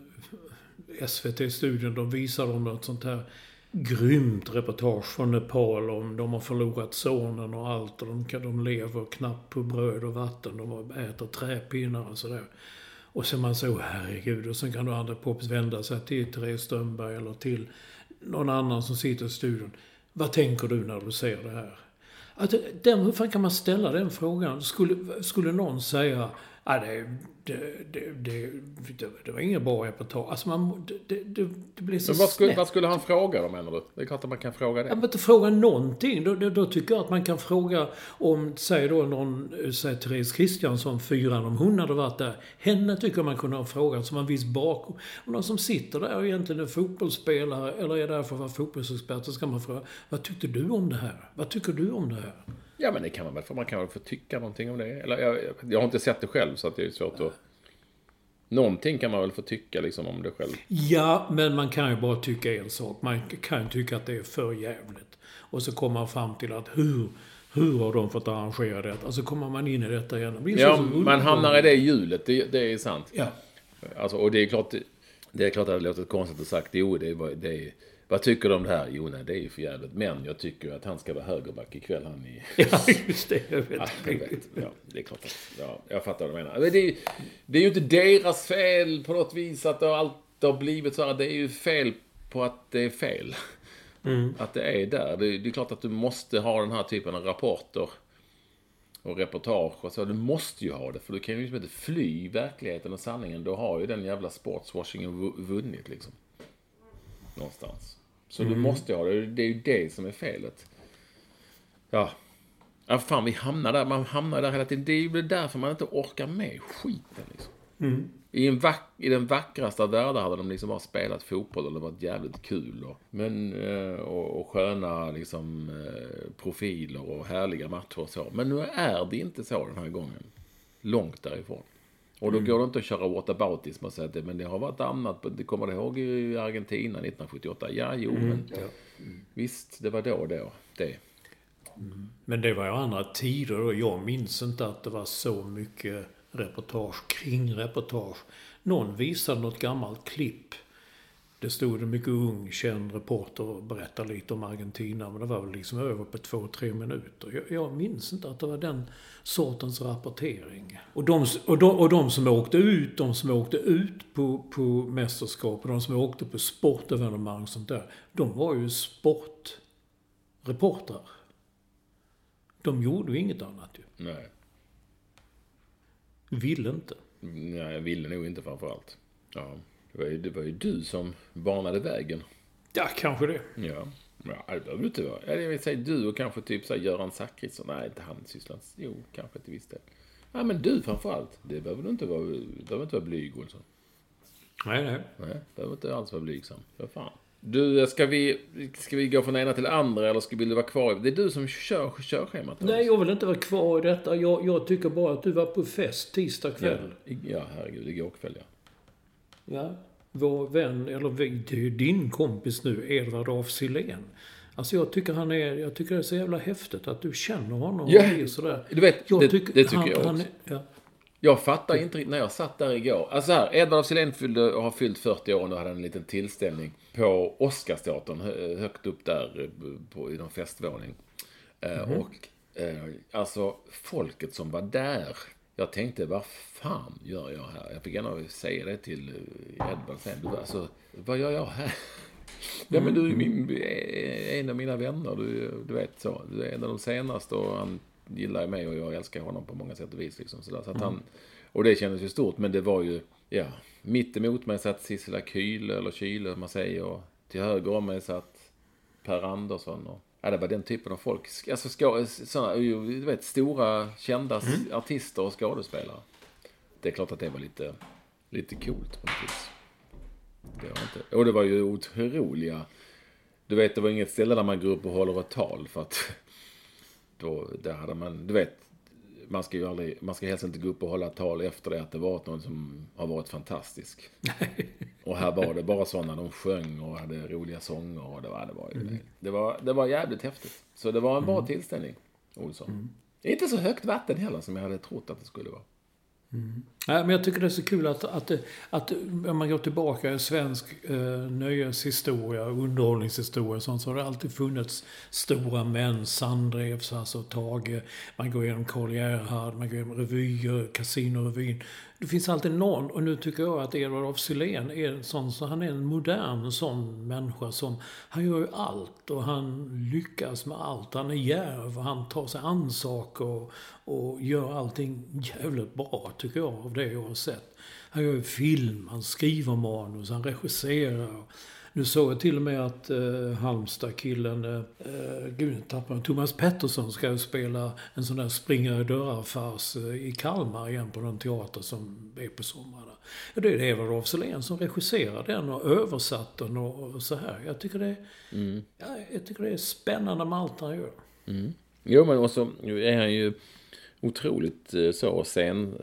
S V T-studion, de visar om något sånt här grymt reportage från Nepal om de har förlorat sonen och allt. Och de, de lever knappt på bröd och vatten. De äter träpinnar och sådär. Och sen man så, herregud. Och sen kan du andra pops vända sig till Therese Strömberg eller till någon annan som sitter i studion. Vad tänker du när du ser det här? Att den, hur fan kan man ställa den frågan? Skulle, skulle någon säga att det, det, det, det, det, det var ingen bra reportage. Alltså man, det, det, det blir så Men vad skulle, snett. vad skulle han fråga då, menar du? Det är klart att man kan fråga det. Ja, men inte fråga någonting. Då, då, då tycker jag att man kan fråga om, säg då någon, säg Therese Kristiansson, fyran, om hon hade varit där. Henne tycker man kunde ha frågat som en viss bakgrund. Och någon som sitter där och egentligen är fotbollsspelare eller är där för att vara fotbollsexpert, så ska man fråga, vad tyckte du om det här? Vad tycker du om det här? Ja, men det kan man väl, för man kan väl få tycka någonting om det. Eller, jag, jag har inte sett det själv, så att det är svårt att... Någonting kan man väl få tycka liksom om det själv. Ja, men man kan ju bara tycka en sak. Man kan tycka att det är för jävligt. Och så kommer man fram till att hur, hur har de fått arrangera det? Och så kommer man in i detta igen. Det ja, så man hamnar i det hjulet, det, det är sant. Ja. Alltså, och det är klart, det är klart att det låter konstigt att sagt. Jo, det är, det är, vad tycker du om det här? Jo, nej, det är ju för jävligt. Men jag tycker att han ska vara högerback ikväll. Han i... Ja, just det. Jag vet. Ja, jag vet. Ja, det är klart att, ja, jag fattar vad du menar. Men det, är, det är ju inte deras fel på något vis att det, allt har blivit så här. Det är ju fel på att det är fel. Mm. Att det är där. Det, det är klart att du måste ha den här typen av rapporter och reportage och så. Du måste ju ha det, för du kan ju inte fly verkligheten och sanningen. Då har ju den jävla sportswashingen vunnit liksom. Någonstans. Så mm. du måste ha det. Det är ju det som är felet. Ja. Ja, fan, vi hamnar där. Man hamnar där hela tiden. Det är ju därför man inte orkar med skiten liksom. Mm. I, en vack, I den vackraste av världar hade de liksom bara spelat fotboll och det var jävligt kul. Och, men, och, och sköna liksom, profiler och härliga matcher och så. Men nu är det inte så den här gången. Långt därifrån. Och då mm. går det inte att köra whataboutism och säga att det, men det har varit annat. Det kommer du ihåg i Argentina nittonhundrasjuttioåtta? Ja, jo, mm. men ja. Visst, det var då då. Det. Mm. Men det var ju andra tider och jag minns inte att det var så mycket reportage kring reportage. Någon visade något gammalt klipp. Det stod en mycket ung, känd reporter och berättade lite om Argentina. Men det var väl liksom över på två, tre minuter. Jag, jag minns inte att det var den sortens rapportering. Och de, och, de, och de som åkte ut, de som åkte ut på, på mästerskap och de som åkte på sportevenemang och sånt där. De var ju sportreportrar. De gjorde ju inget annat ju. Nej. Ville inte. Nej, jag ville nog inte framförallt. Ja. Det var, ju, det var ju du som banade vägen. Ja, kanske det. Ja, ja det behöver inte vara. Jag vill säga du och kanske typ så här Göran Zachrisson. Nej, inte han Sysslands. Jo, kanske inte visst det. Ja, men du framförallt. Det behöver inte vara, det behöver inte vara blyg, Olsson. Nej, nej. Nej, det behöver inte alls vara blygsam. För fan. Du, ska vi, ska vi gå från ena till andra eller ska vi vara kvar? Det är du som kör, kör schemat. Nej, jag vill inte vara kvar i detta. Jag, jag tycker bara att du var på fest tisdag kväll. Ja, ja herregud, igår kväll, ja. Ja, vår vän, eller det är ju din kompis nu, Edvard af Sillén. Alltså jag tycker han är, jag tycker det är så jävla häftigt att du känner honom. Ja, och sådär. Du vet, jag det, tycker, det tycker han, jag också. Han, ja. Jag fattar inte riktigt när jag satt där igår. Alltså här, Edvard af Sillén fyllde, har fyllt fyrtio år och hade en liten tillställning på Oscarsteatern, högt upp där på, i någon festvåning. Mm-hmm. Och eh, alltså folket som var där, jag tänkte, vad fan gör jag här? Jag fick gärna säga det till Edvard sen. Alltså, vad gör jag här? Ja, men du är min, en av mina vänner, du, du vet så. Du är en av de senaste och han gillar mig och jag älskar honom på många sätt och vis. Liksom, så så att han, och det kändes ju stort, men det var ju, ja, mitt emot mig satt Sissela Kyle, eller Kyle, man säger, och till höger om mig satt Per Andersson och ja, det var den typen av folk. Alltså ska, såna, du vet, stora, kända mm. artister och skådespelare. Det är klart att det var lite, lite coolt på något vis. Det var inte. Och det var ju otroliga. Du vet, det var inget ställe där man går upp och håller ett tal. För att då, där hade man, du vet, man ska ju aldrig, man ska helst inte gå upp och hålla ett tal efter det att det varit någon som har varit fantastisk. Och här var det bara sådana, de sjöng och hade roliga sånger och det var, det var, mm. det var, det var jävligt häftigt. Så det var en bra mm. tillställning, Olsson. Mm. Inte så högt vatten heller som jag hade trott att det skulle vara. Mm. Ja, men jag tycker det är så kul att, att, att om man går tillbaka i svensk eh, nöjeshistoria, underhållningshistoria, sånt, så har det alltid funnits stora män, Sandrevs, alltså Tage, man går igenom Karl Gerhard, man går igenom revyer, Casinorevyn. Det finns alltid någon, och nu tycker jag att Edvard af Sillén är en sån, så han är en modern sån människa som, han gör ju allt och han lyckas med allt, han är djärv och han tar sig an saker och, och gör allting jävligt bra, tycker jag, av det jag har sett. Han gör ju film, han skriver manus, han regisserar. Nu såg jag till och med att eh, Halmstad-killen, eh, gud, tappar, Thomas Pettersson ska spela en sån där springa i dörrar-fars eh, i Kalmar igen på den teater som är på sommaren. Ja, det är Edvard af Sillén som regisserar den och översatt den och, och så här. Jag tycker, det, mm. ja, jag tycker det är spännande med allt han gör. Mm. Jo, men också är han ju otroligt så sen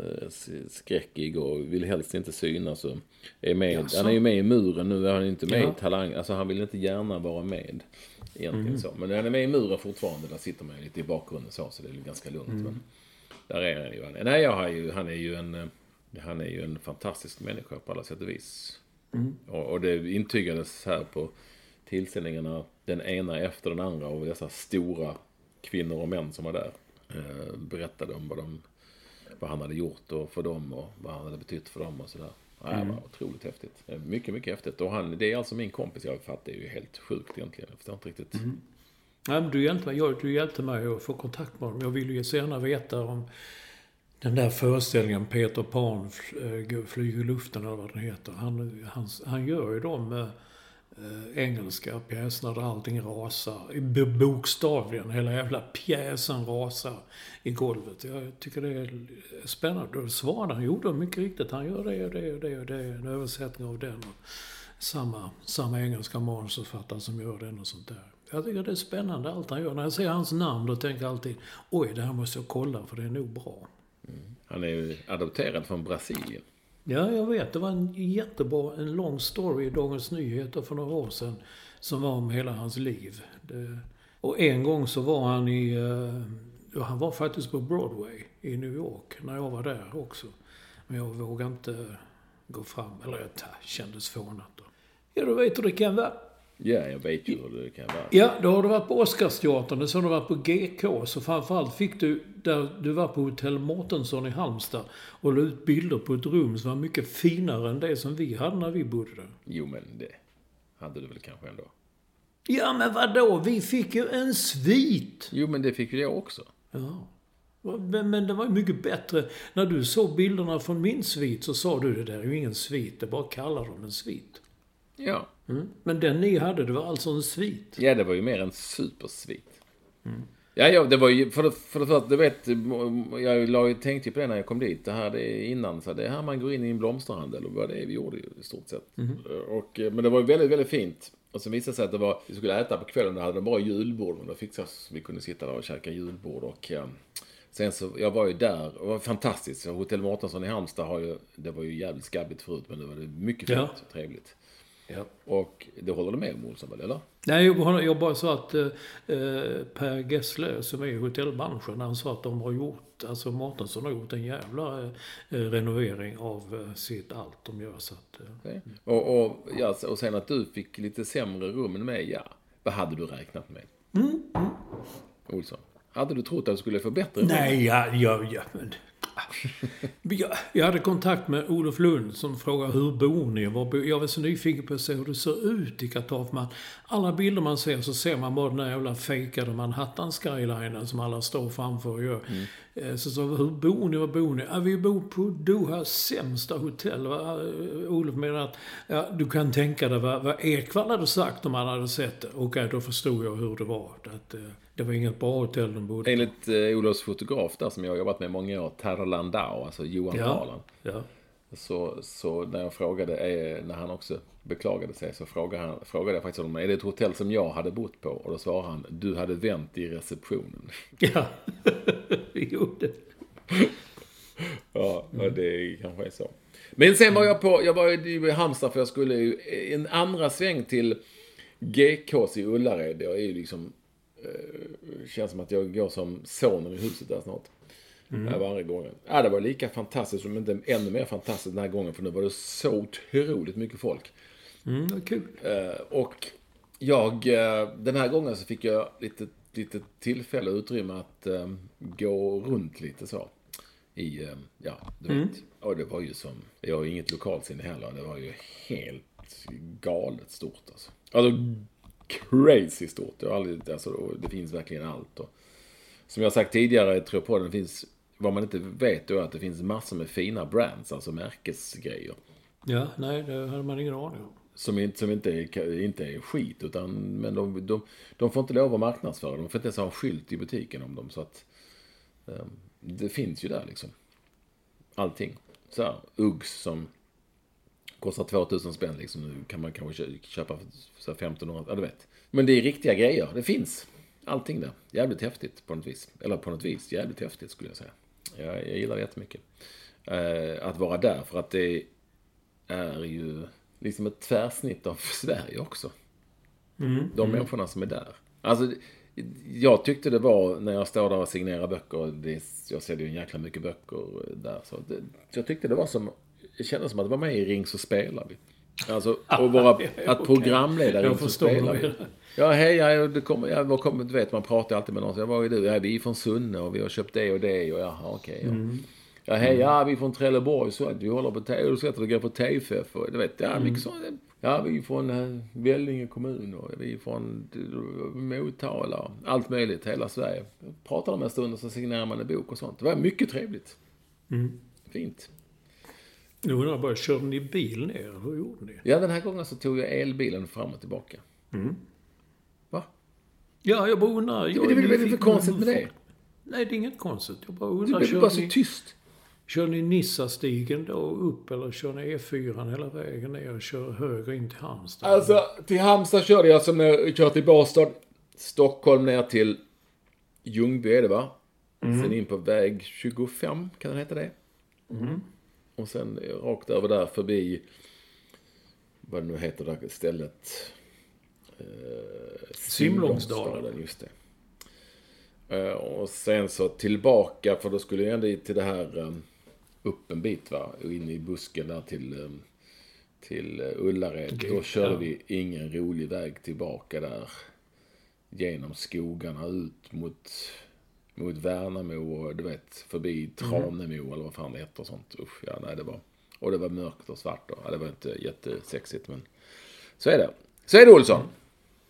skräckig och vill helst inte synas och är med. Ja, han är ju med i Muren nu, är han inte med ja. i Talang, alltså han vill inte gärna vara med egentligen mm. så, men han är med i Muren fortfarande, där sitter man lite i bakgrunden så, så det är ganska lugnt mm. men där är han ju. Nej, jag har ju, han är ju en han är ju en fantastisk människa på alla sätt och vis. Mm. Och, och det intygades här på tillställningarna den ena efter den andra av dessa stora kvinnor och män som var där. Berättade om vad, de, vad han hade gjort och för dem och vad han hade betytt för dem och sådär. Ja, det var otroligt häftigt. Mycket, mycket häftigt. Och han, det är alltså min kompis, jag fattar, det är ju helt sjukt egentligen. Jag förstår inte riktigt. Mm. Ja, men du, hjälpte mig, jag, du hjälpte mig att få kontakt med honom. Jag vill ju gärna veta om den där föreställningen Peter Pan flyger i luften eller vad den heter. Han, han, han gör ju dem med, eh, engelska pjäserna där allting rasar. B- bokstavligen, hela jävla pjäsen rasar i golvet. Jag tycker det är spännande. Då svarar han, jo då, mycket riktigt, han gör det och det och det och det. En översättning av den. Och samma, samma engelska manusförfattare som gör den och sånt där. Jag tycker det är spännande allt han gör. När jag ser hans namn då tänker jag alltid, oj, det här måste jag kolla för det är nog bra. Mm. Han är ju adopterad från Brasilien. Ja, jag vet. Det var en jättebra, en lång story i Dagens Nyheter för några år sedan som var om hela hans liv. Det, och en gång så var han i, uh, han var faktiskt på Broadway i New York när jag var där också. Men jag vågade inte gå fram, eller det kändes fånat då. Ja, då vet du det kan vara. Ja, jag vet ju hur det kan vara. Ja, då har du varit på Oscarsteatern, så har du varit på G K, så framförallt fick du, där du var på Hotell Mårtensson i Halmstad och la ut bilder på ett rum som var mycket finare än det som vi hade när vi bodde där. Jo, men det hade du väl kanske ändå. Ja, men vadå? Vi fick ju en svit. Jo, men det fick ju jag också. Ja. Men, men det var ju mycket bättre. När du såg bilderna från min svit så sa du, det där är ju ingen svit, det bara kallar de en svit. Ja. Mm. Men den ni hade, det var alltså en svit. Ja, det var ju mer en supersvit. Mm. Ja, ja, det var ju, för det, för det första, du vet, jag la ju, tänkte på det när jag kom dit. Det här det är innan, så det är här man går in i en blomsterhandel och vad det är vi gjorde ju i stort sett. Mm. Och, men det var ju väldigt, väldigt fint. Och så visade det sig att det var, vi skulle äta på kvällen, då hade de bara julbord. Och då fick så vi kunde sitta där och käka julbord. Och ja, sen så, jag var ju där, och det var fantastiskt. Så Hotell Mårtensson i Halmstad har ju, det var ju jävligt skabbigt förut, men det var mycket fint och ja. Trevligt. Ja. Och det håller du med om, Olsson, väl, eller? Nej, jag, jag bara sa att eh, Per Gessle, som är i hotellbranschen, han sa att de har gjort, alltså Mårtensson har gjort en jävla eh, renovering av eh, sitt allt de gör. Så att, eh. okay. och, och, ja, och sen att du fick lite sämre rum än mig, ja. Vad hade du räknat med? Mm. Mm. Olsson, hade du trott att du skulle få bättre rum? Nej, ja, ja, ja men... Jag, jag hade kontakt med Olof Lund som frågade hur bor ni? Jag var så nyfiken på att se hur det ser ut i Qatar. Man, alla bilder man ser så ser man bara den här jävla fejkade Manhattan-skylinen som alla står framför och gör. Mm. Så sa hur bor ni? Vad bor ni? Ja, vi bor på Dohas sämsta hotell. Olof menar att ja, du kan tänka dig vad, vad Ekvall hade sagt om han hade sett det. Och då förstod jag hur det var. Att, det var inget bra hotell de bodde. Enligt eh, Olofs fotograf där som jag har jobbat med många år, Terra Landau, alltså Johan ja. Talan. Ja. Så, så när jag frågade, eh, när han också beklagade sig, så frågade, han, frågade jag faktiskt om är det ett hotell som jag hade bott på? Och då svarade han, du hade vänt i receptionen. Ja, jo det. Ja, mm. Det kanske är så. Men sen var jag på, jag var i Halmstad för jag skulle ju en andra sväng till G K:s i Ullared. Jag är ju liksom Det känns som att jag går som sonen i huset där snart. Mm. Det här var andra gången. Ja, det var lika fantastiskt som inte ännu mer fantastiskt den här gången. För nu var det så otroligt mycket folk. Mm, det var kul. Och jag, den här gången så fick jag lite, lite tillfälle och utrymme att gå runt lite så. I, ja, du mm. vet. Och det var ju som, jag har ju inget lokalsinne heller. Det var ju helt galet stort alltså. Alltså crazy stort. Det, aldrig, alltså, det finns verkligen allt. Och, som jag sagt tidigare, tror jag på det finns, vad man inte vet då är att det finns massor med fina brands, alltså märkesgrejer. Ja, nej, det hade man ingen aning om. Som inte, som inte, är, inte är skit, utan men de, de, de får inte lov att marknadsföra. De får inte ens ha en skylt i butiken om dem. Så att um, det finns ju där liksom. Allting. Så här, Uggs som kostar tvåtusen spänn liksom. Nu kan man kanske köpa för femtonhundra, ja du vet. Men det är riktiga grejer, det finns allting där. Jävligt häftigt på något vis. Eller på något vis, jävligt häftigt skulle jag säga. Jag, jag gillar det jättemycket. Uh, att vara där, för att det är ju liksom ett tvärsnitt av Sverige också. Mm, De mm. människorna som är där. Alltså, jag tyckte det var, när jag står där och signerar böcker, det, jag ser ju en jäkla mycket böcker där, så det, jag tyckte det var som, det kändes som att det var med i Ring så spelar vi. Alltså, och bara att programledare Ring så spelar vi. Ja, hej, jag, det kommer, jag kommer, du vet, man pratar alltid med någon, så jag var ju du, ja, vi är från Sunne och vi har köpt det och det, och jaha, okej, okay, ja. Mm. Ja, hej, ja, vi är från Trelleborg, så att vi håller på T, och så att det går på T F F, och du vet, ja, mm. mycket sånt. Ja, vi är från uh, Vellinge kommun, och vi är från uh, Motala, allt möjligt, hela Sverige. Pratar de en stund och så signerar man en bok och sånt. Det var mycket trevligt. Mm. Fint. Nu undrar jag bara, körde ni bil ner? Hur gjorde ni? Ja, den här gången så tog jag elbilen fram och tillbaka. Mm. Va? Ja, jag bara undrar. Jag det är väl för konstigt med det? Nej, det är inget konstigt. Jag bara Det undrar. blev bara så tyst. Kör ni Nissastigen då upp eller kör ni E fyra hela vägen ner och kör höger in till Halmstad? Alltså, till Halmstad körde jag som när jag körde till Båstad. Stockholm ner till Ljungby är det, va? Mm. Sen in på väg tjugofem, kan den heta det? Mm. Och sen rakt över där förbi, vad det nu heter det stället. Eh, Simlångsdalen. Just det. Eh, och sen så tillbaka, för då skulle jag ändå till det här um, upp en bit, va? In i busken där till, um, till uh, Ullared. Okay, då körde ja. vi ingen rolig väg tillbaka där. Genom skogarna ut mot... mot Värnamo och du vet, förbi Tranemo mm. eller vad fan det heter och sånt. Usch, ja, nej, det var, och det var mörkt och svart då. Ja, det var inte jättesexigt, men så är det. Så är det, Olsson. Mm.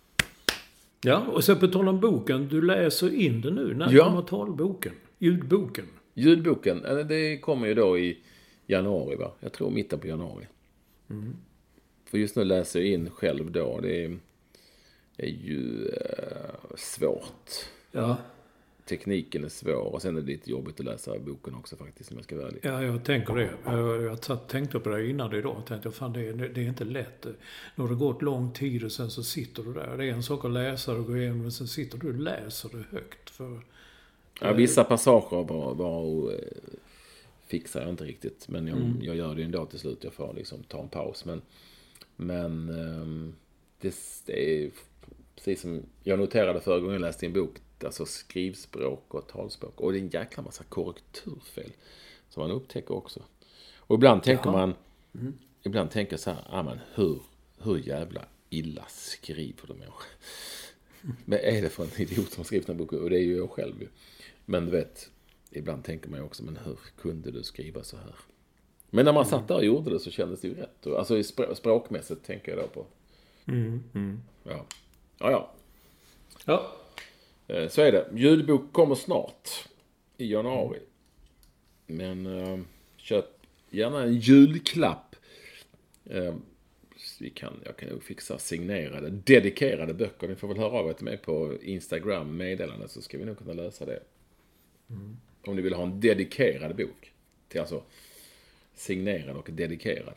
Ja, och så på tal om boken, du läser in det nu. När ja. kommer talboken? Ljudboken? Ljudboken, det kommer ju då i januari, va? Jag tror mitten på januari. Mm. För just nu läser jag in själv då. Det är, det är ju äh, svårt. Ja. Tekniken är svår och sen är det lite jobbigt att läsa boken också faktiskt, om jag ska vara ärlig. Ja, jag tänker det. Jag, jag tänkte på det innan idag och tänkte, fan det är, det är inte lätt. Nu har det gått lång tid och sen så sitter du där. Det är en sak att läsa och gå igenom, men sen sitter du och läser det högt. För, ja, vissa passager bara, bara fixar jag inte riktigt, men jag, mm. jag gör det ändå till slut. Jag får liksom ta en paus. Men, men det, det är precis som jag noterade förra gången jag läste en bok, alltså skrivspråk och talspråk. Och det är en jäkla massa korrekturfel som man upptäcker också. Och ibland tänker Jaha. man mm. ibland tänker så här, ah, men hur, hur jävla illa skriver de människor? Men är det för en idiot som har skrivit en bok? Och det är ju jag själv ju. Men du vet, ibland tänker man ju också, men hur kunde du skriva så här? Men när man mm. satt där och gjorde det så kändes det ju rätt. Alltså i språk, språkmässigt tänker jag då på. Mm. Mm. Ja. Ja, ja. Ja. Så är det. Ljudbok kommer snart i januari. Men uh, köp gärna en julklapp. Uh, vi kan, jag kan nog fixa signerade, dedikerade böcker. Ni får väl höra av er till mig på Instagram meddelande, så ska vi nog kunna lösa det. Mm. Om ni vill ha en dedikerad bok. Till alltså signerad och dedikerad.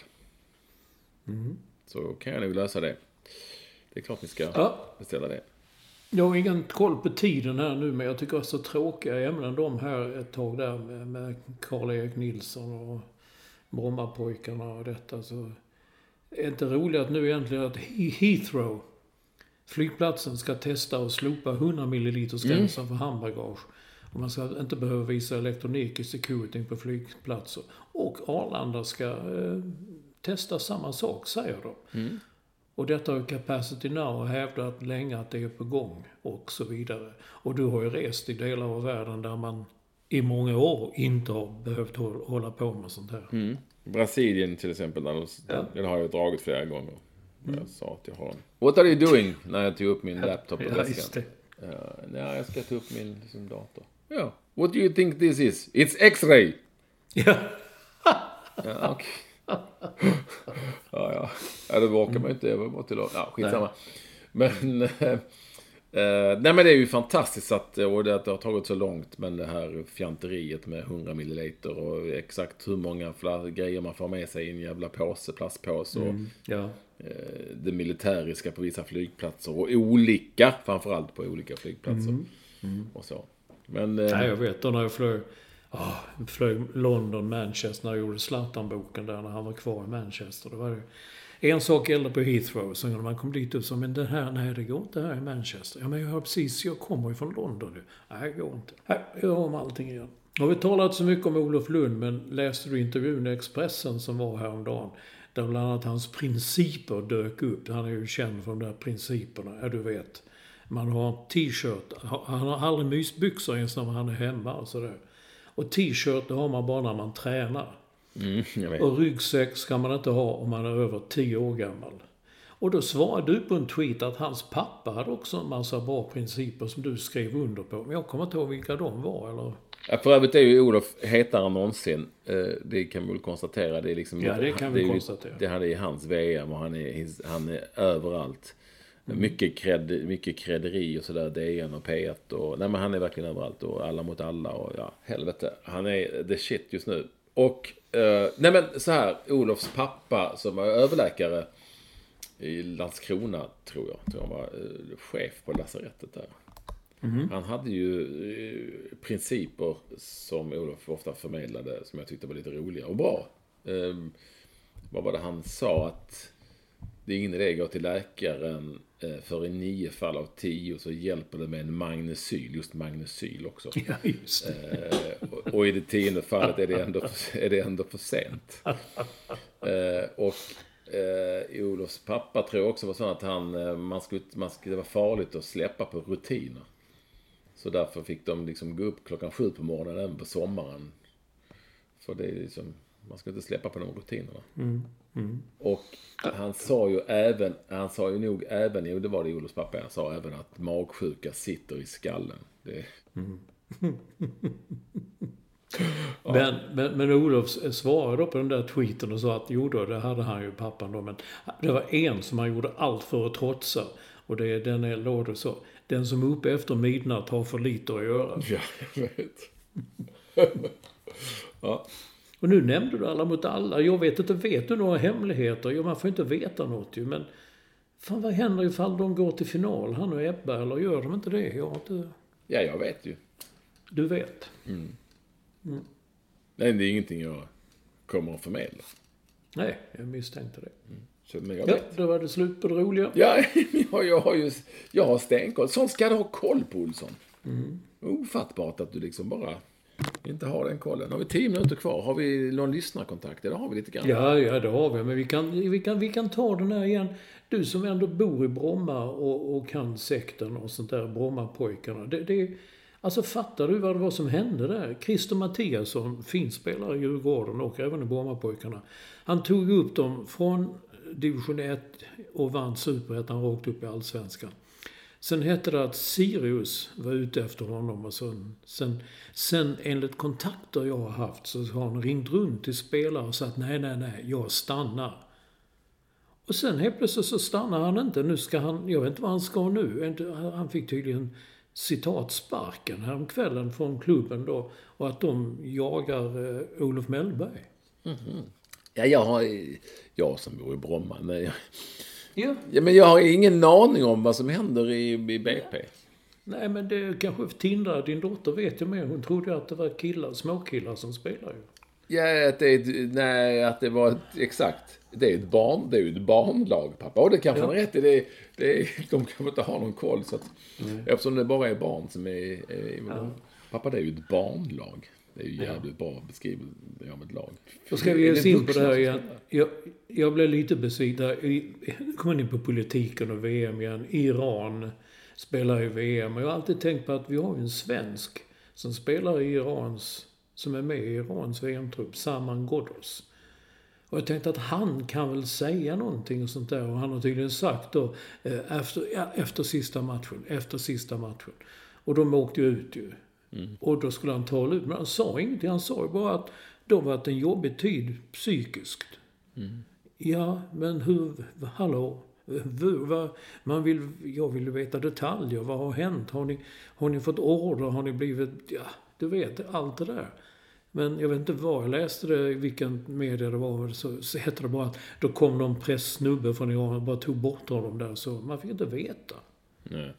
Mm. Så kan jag nog lösa det. Det är klart ni ska ja. beställa det. Jag har ingen koll på tiden här nu, men jag tycker det är så tråkiga ämnen de här ett tag där med, med Karl-Erik Nilsson och Brommapojkarna och detta. Så är det inte roligt nu egentligen att Heathrow, flygplatsen, ska testa och slopa hundra milliliters gränsen mm. för handbagage. Och man ska inte behöva visa elektronik i security på flygplatser. Och Arlanda ska eh, testa samma sak, säger de. Mm. Och detta har Capacity Now hävdat länge att det är på gång och så vidare. Och du har ju rest i delar av världen där man i många år inte har behövt hålla på med sånt här. Mm. Brasilien till exempel, där ja. den har jag dragit flera gånger. Mm. Jag sa att jag har en. What are you doing? När jag tog upp min laptop och ja, just det. Uh, nej, jag ska ta upp min liksom, dator. Ja. Yeah. What do you think this is? It's X-ray! Ja. Ja, okej. ja, ja. Ja, det våkar man ju inte. Jag var bara till att... Ja, skitsamma. Nej. Men... Eh, nej, men det är ju fantastiskt att, och det, att det har tagit så långt, men det här fjanteriet med hundra milliliter och exakt hur många grejer man får med sig i en jävla påse, plastpåse och mm, ja. eh, det militäriska på vissa flygplatser och olika, framförallt på olika flygplatser mm, mm. och så. Men... Eh, nej, jag vet då när jag flög Oh, flög London, Manchester när jag gjorde Zlatan-boken där när han var kvar i Manchester. Det var ju en sak äldre på Heathrow. Så när man kom dit och sa, men det här, nej det går inte här i Manchester. Ja, men jag har precis, jag kommer ju från London nu. Nej, det går inte. Nej, jag har om allting igen. Jag har vi talat så mycket om Olof Lund, men läste du intervjun i Expressen som var häromdagen? Där bland annat hans principer dök upp. Han är ju känd för de där principerna, ja du vet. Man har en t-shirt, han har aldrig mysbyxor ens när han är hemma och sådär. Och t-shirt det har man bara när man tränar. Mm, jag vet. Och ryggsäck ska man inte ha om man är över tio år gammal. Och då svarade du på en tweet att hans pappa hade också en massa bra principer som du skrev under på. Men jag kommer inte ihåg vilka de var, eller? För övrigt är ju Olof hetare än någonsin. Det kan vi väl konstatera. Det är liksom, ja, det kan vi det är, konstatera. Det här är hans V M och han är, han är överallt. Mm. Mycket, kred, mycket krederi och sådär. D N och P ett. Och, nej, men han är verkligen överallt. Och alla mot alla. Och ja, helvete. Han är the shit just nu. Och, uh, nej men så här. Olofs pappa som var överläkare i Landskrona, tror jag. Tror jag var uh, chef på lasarettet där. Mm. Han hade ju uh, principer som Olof ofta förmedlade som jag tyckte var lite roliga och bra. Um, vad var det han sa? Att det är ingen idé att gå till läkaren uh, för i nio fall av tio så hjälper det med en magnesyl, just magnesyl också. Ja, just det. Uh, och, och i det tionde fallet är det ändå för, är det ändå för sent. Uh, och uh, Olofs pappa tror också var så att han, uh, man skulle, man skulle, det var farligt att släppa på rutiner. Så därför fick de liksom gå upp klockan sju på morgonen även på sommaren. För det är liksom, man ska inte släppa på de rutinerna. Mm. Mm. Och han sa ju även, han sa ju nog även, jo det var det Olofs pappa, han sa även att magsjuka sitter i skallen. Det... Mm. ja. men, men, men Olof svarade då på den där tweeten och sa att jo då, det hade han ju pappan då, men det var en som han gjorde allt för att trotsa. Och det är den är låda så. Den som är uppe efter midnatt har för lite att göra. Ja, jag vet. Ja. Och nu nämnde du alla mot alla. Jag vet inte, vet du några hemligheter? Jo, man får inte veta något ju. Men fan, vad händer ifall de går till final? Han och Ebba, eller gör de inte det? Jag inte... Ja, jag vet ju. Du vet? Mm. Mm. Nej, det är ingenting jag kommer att förmedla. Nej, jag misstänkte det. Mm. Så, men jag ja, vet. Då var det slut på det roliga. Ja, jag, jag har ju jag har stenkoll. Sånt ska du ha koll på, Olsson. Mm. Ofattbart att du liksom bara inte har den kollen. Har vi tio minuter kvar? Har vi någon lyssnarkontakt? Det har vi lite grann. Ja, ja, det har vi. Men vi kan, vi kan, vi kan ta den här igen. Du som ändå bor i Bromma och, och kan sekten och sånt där, Brommapojkarna. Det, det, alltså fattar du vad det var som hände där? Christer Mattiasson, fin spelare i Djurgården och även i Brommapojkarna. Han tog upp dem från division ett och vann superettan rakt upp i allsvenskan. Sen hette det att Sirius var ute efter honom. Och sen, sen, sen enligt kontakter jag har haft så har han ringt runt till spelare och sagt nej, nej, nej, jag stannar. Och sen helt plötsligt så stannar han inte. Nu ska han, jag vet inte vad han ska nu. Han fick tydligen citat sparken häromkvällen från klubben då. Och att de jagar eh, Olof Mellberg. Mm-hmm. Ja, jag har, jag som bor i Bromma, men jag... Ja. Ja, men jag har ingen aning om vad som händer i, i B P. Nej, men det kanske Tindra, din dotter vet ju mer. Hon trodde att det var killar, småkillar som spelar ju. Ja, att det är, nej, att det var ett, exakt. Det är ett barn, det är ju ett barnlag, pappa. Och det kanske ja. är rätt i det, det är, de kan inte ha någon koll så att, mm. eftersom det bara är barn som är, är ja. pappa, det är ju ett barnlag. Det är ju jävligt ja. bra beskrivet av ett lag. Då ska vi ge oss in på det här igen. Jag, jag blev lite besviken. Jag kom in på politiken och V M igen. Iran spelar i V M. Och jag har alltid tänkt på att vi har en svensk som spelar i Irans, som är med i Irans V M-trupp, Saman Ghoddos. Och jag tänkte att han kan väl säga någonting och sånt där. Och han har tydligen sagt då efter, ja, efter sista matchen. Efter sista matchen. Och de åkte ut ju. Mm. Och då skulle han tala ut. Men han sa ingenting. Han sa ju bara att det har varit en jobbig tid psykiskt. Mm. Ja, men hur... Hallå? Hur, man vill, jag vill veta detaljer. Vad har hänt? Har ni, har ni fått order? Har ni blivit... Ja, du vet, allt det där. Men jag vet inte vad jag läste det, vilken media det var. Så, så heter det bara att då kom någon presssnubbe från Iran och bara tog bort honom där. Så man fick inte veta. Nej.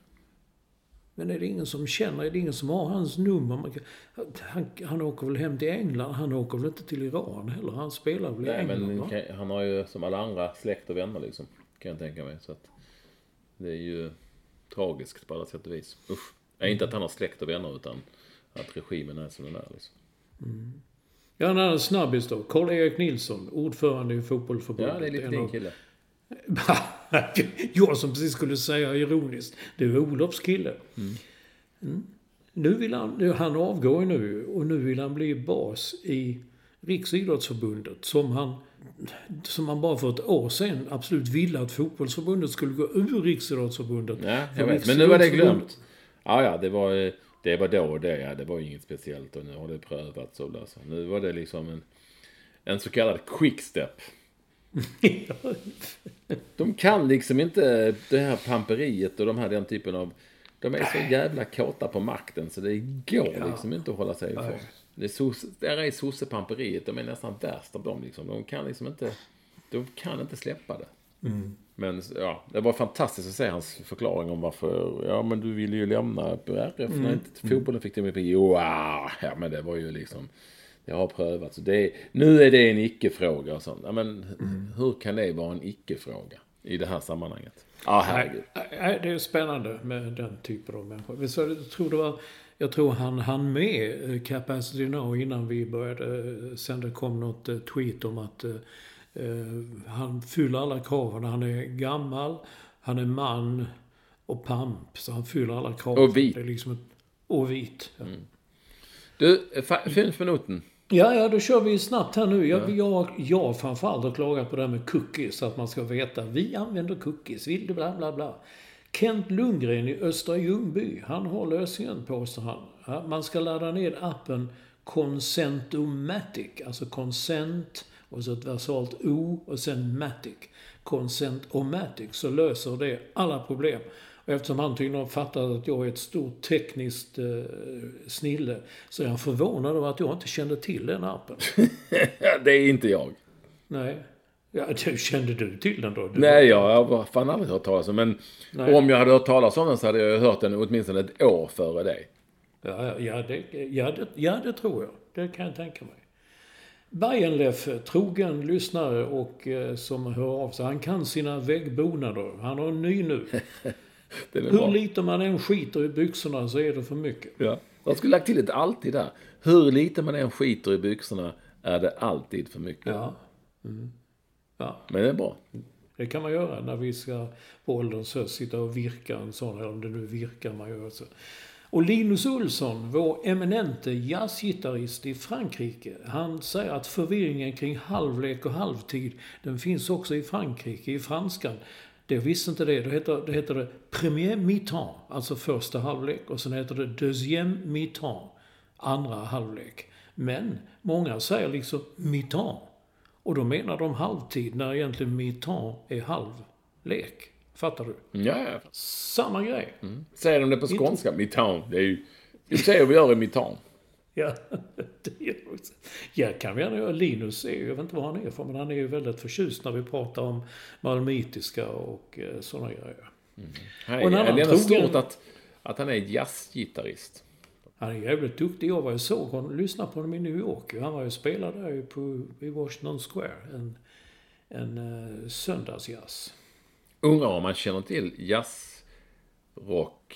Men är det ingen som känner, är det ingen som har hans nummer? Man kan, han, han åker väl hem till England, han åker väl inte till Iran heller, han spelar väl i Nej, England, men va? Kan, han har ju som alla andra släkt och vänner liksom, kan jag tänka mig. Så att det är ju tragiskt på alla sätt och vis. Usch. Ja, inte att han har släkt och vänner utan att regimen är som den är liksom. Mm. Ja, en annan snabbis då. Karl-Erik Nilsson, ordförande i fotbollförbundet. Ja, det är lite din kille. Jag som precis skulle säga ironiskt. Det är Olofs kille. Mm. Mm. Nu vill han, nu, han avgår nu och nu vill han bli bas i Riksidrottsförbundet som han, som han bara för ett år sedan absolut ville att fotbollsförbundet skulle gå ur Riksidrottsförbundet. Ja, jag vet. Men nu var det glömt. Ja, ja, det var det var då och det, ja, det var inget speciellt och nu har det prövats och alltså. Nu var det liksom en, en så kallad quickstep. De kan liksom inte det här pamperiet och de här den typen av, de är så jävla kåta på makten så det går ja. liksom inte att hålla sig ifrån. Det är sosse, där är sossepamperiet, de är nästan värst av dem liksom. De kan liksom inte, de kan inte släppa det. Mm. Men ja, det var fantastiskt att se hans förklaring om varför, ja men du ville ju lämna R F mm. när inte fotbollen fick det med på. Jo, ja men det var ju liksom, det har prövats. Det är, nu är det en icke-fråga och sånt. Ja, men mm. hur kan det vara en icke-fråga i det här sammanhanget? Ja, herregud. Nej, det är spännande med den typen av människor. Så jag tror det var, jag tror han han med Capacity Now innan vi började. Sen det kom något tweet om att Uh, han fyller alla kraven. Han är gammal, han är man och pamp, så han fyller alla kraven. Och vit. Det är liksom ett, och vit. Ja. Mm. Du, fem minuten. Ja, ja, då kör vi snabbt här nu. Jag, ja. jag, jag framförallt har klagat på det här med cookies, att man ska veta, vi använder cookies, vill du bla bla bla. Kent Lundgren i Östra Ljungby, han har lösningen på han. Ja, man ska ladda ner appen Consentomatic, alltså consent och så ett versalt O och sen Matic. Consent-O-Matic, så löser det alla problem. Och eftersom han tydligen har fattat att jag är ett stort tekniskt eh, snille så är han förvånad över att jag inte kände till den appen. Det är inte jag. Nej. Ja, kände du till den då? Du Nej, jag har fan aldrig hört talas om men Nej. Om jag hade hört talas om den så hade jag hört den åtminstone ett år före dig. Ja, ja, det, ja, det, ja, det tror jag. Det kan jag tänka mig. Bajenlef, trogen lyssnare och eh, som hör av sig. Han kan sina väggbonader. Han har en ny nu. Hur bra. Lite man än skiter i byxorna så är det för mycket. Ja. Jag skulle lagt till ett alltid där. Hur lite man än skiter i byxorna är det alltid för mycket. Ja. Mm. Ja. Men det är bra. Det kan man göra när vi ska på ålderns höst sitta och virka en sån här, om det nu virkar man gör så. Och Linus Olsson, vår eminente jazzgitarrist i Frankrike, han säger att förvirringen kring halvlek och halvtid, den finns också i Frankrike, i franskan. Det visste inte det. Det heter det, heter det premier mi-temps, alltså första halvlek, och sen heter det deuxième mi-temps, andra halvlek. Men många säger liksom mi-temps, och då menar de halvtid när egentligen mi-temps är halvlek. Fattar du? Ja, ja. Samma grej. Mm. Säger de det på skånska? Inte... Mi-temps. Det är ju... Vi säger vad vi gör i mi-temps. Ja, det är också. Ja, kan vi gärna göra. Linus är ju, jag vet inte vad han är för, men han är ju väldigt förtjust när vi pratar om malmitiska och eh, sådana grejer. Mm. Hej, och en annan är det stort att, att han är jazzgitarrist? Han är jävligt duktig. Jag var ju såg honom, lyssnade på honom i New York. Han var ju spelare där på, i Washington Square. En, en uh, söndagsjazz. Undrar om man känner till jazzrock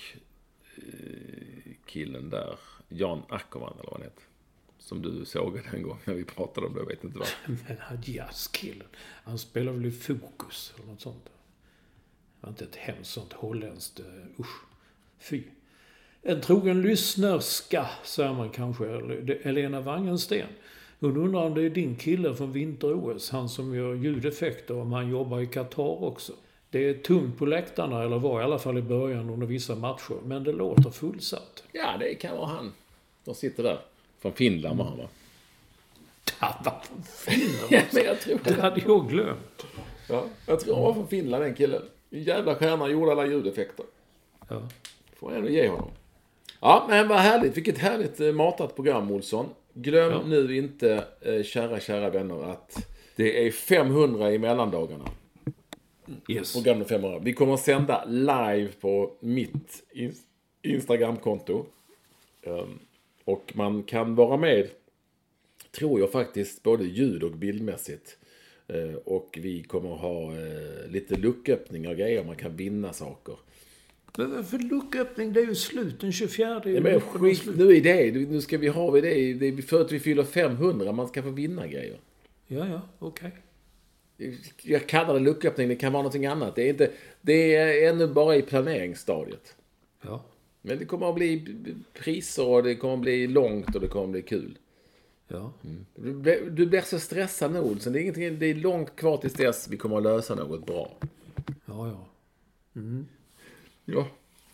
killen där, Jan Ackerman eller vad han heter, som du såg den gången när vi pratade om det, jag vet inte vad. Men han jazzkillen, han spelar väl i Fokus eller något sånt. Det var inte ett hemskt sånt holländskt, uh, usch, fy. En trogen lyssnerska, säger man kanske, Elena Wangensten. Hon undrar om det är din kille från Vinter-O S, han som gör ljudeffekter, om han jobbar i Qatar också. Det är tungt på läktarna, eller var i alla fall i början under vissa matcher. Men det låter fullsatt. Ja, det kan vara han. De sitter där. Från Finland var han, va? Ja, var från Finland? Ja, men jag tror det hade jag glömt. Ja, jag tror han var från Finland, den killen. En jävla stjärna, gjorde alla ljudeffekter. Ja. Får jag ändå ge honom. Ja, men vad härligt. Vilket härligt matat program, Olsson. Glöm ja. nu inte, kära, kära vänner, att det är femhundra i mellandagarna. Yes. Program femhundra. Vi kommer att sända live på mitt Instagramkonto. Um, och man kan vara med, tror jag faktiskt, både ljud- och bildmässigt. Uh, och vi kommer att ha uh, lite lucköppningar och grejer. Man kan vinna saker. Men för lucköppning, det är ju slut den tjugofjärde. Ja, men skit, nu är det. Nu ska vi ha det. Det är för att vi fyller femhundra. Man ska få vinna grejer. Ja, ja, okej. Okay. Jag kallar det lucköppning, det kan vara någonting annat. Det är, inte, det är ännu bara i planeringsstadiet. Ja. Men det kommer att bli priser och det kommer att bli långt och det kommer att bli kul. Ja. Mm. Du, blir, du blir så stressad nu, Olsson. Det är, ingenting, det är långt kvar tills dess vi kommer att lösa något bra. Ja, ja. Mm. Ja.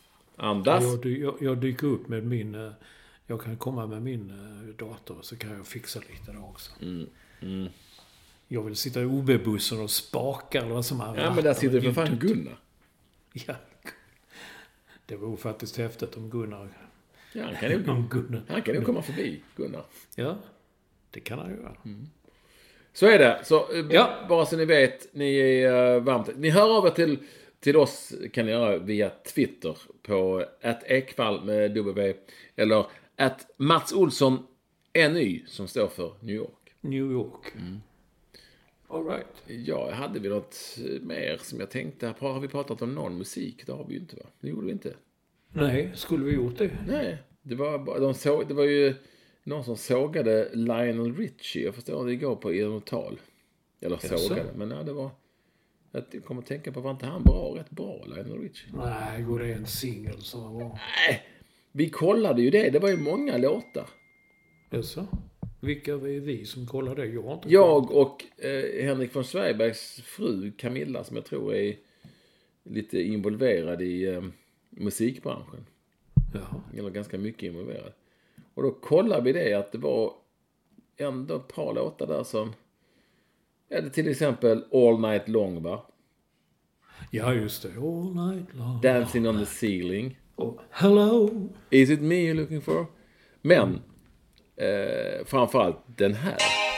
Andas. Jag, jag, jag dyker upp med min... Jag kan komma med min dator så kan jag fixa lite där också. Mm. Mm. Jag vill sitta i O B-bussen och spaka eller vad som är. Ja, men där sitter för fan Gunnar. Ja. Det var faktiskt häftigt om Gunnar... Ja, han kan ju, om Gunnar. Han kan ju komma förbi, Gunnar. Ja, det kan han göra. Mm. Så är det. Så ja. Bara så ni vet, ni är uh, varmt. Ni hör av er till, till oss, kan ni göra via Twitter på at ekvall med W eller at Mats Olsson N Y som står för New York. New York. Mm. All right. Ja, hade vi något mer som jag tänkte? Har vi pratat om någon musik? Det har vi ju inte, va? Det gjorde vi inte. Nej, skulle vi gjort det? Nej, det var, de såg, det var ju någon som sågade Lionel Richie. Jag förstår det igår på Irnotal. Eller sågade, men nej, det var... Jag kommer att tänka på, var inte han bra? Rätt bra, Lionel Richie. Nej, går det en singel som var bra? Nej, vi kollade ju det. Det var ju många låtar. Jaså? Vilka är vi som kollade det? Jag har inte Jag och eh, Henrik von Sveribergs fru Camilla, som jag tror är lite involverad i eh, musikbranschen. Jaha. Eller ganska mycket involverad. Och då kollade vi det, att det var ändå ett par låtar där som... Ja, det till exempel All Night Long, va? Ja, just det. All Night Long. Dancing on the Ceiling. Oh, hello. Is it me you're looking for? Men eh, framförallt den här.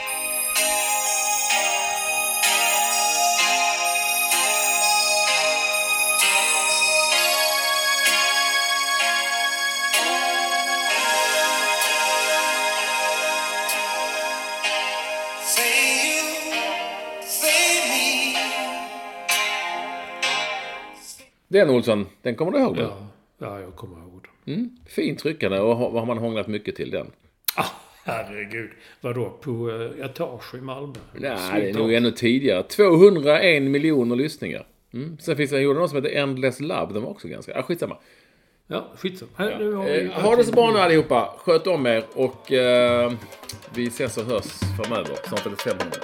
Den Olsson, den kommer du ihåg? Ja, ja, jag kommer ihåg den. Mm, fin tryckande, och har, har man hånglat mycket till den? Ah, herregud. Vadå, på uh, etage i Malmö? Nej, det är nog ännu tidigare. tvåhundraen miljoner lyssningar. Mm. Sen finns det ju någon som heter Endless Love, de var också ganska... Ah, skitsamma. Ja, skitsamma. Ja. Här, nu har eh, ha det så bra nu allihopa. Sköt om er och eh, vi ses och hörs framöver. Snart är det femhundra.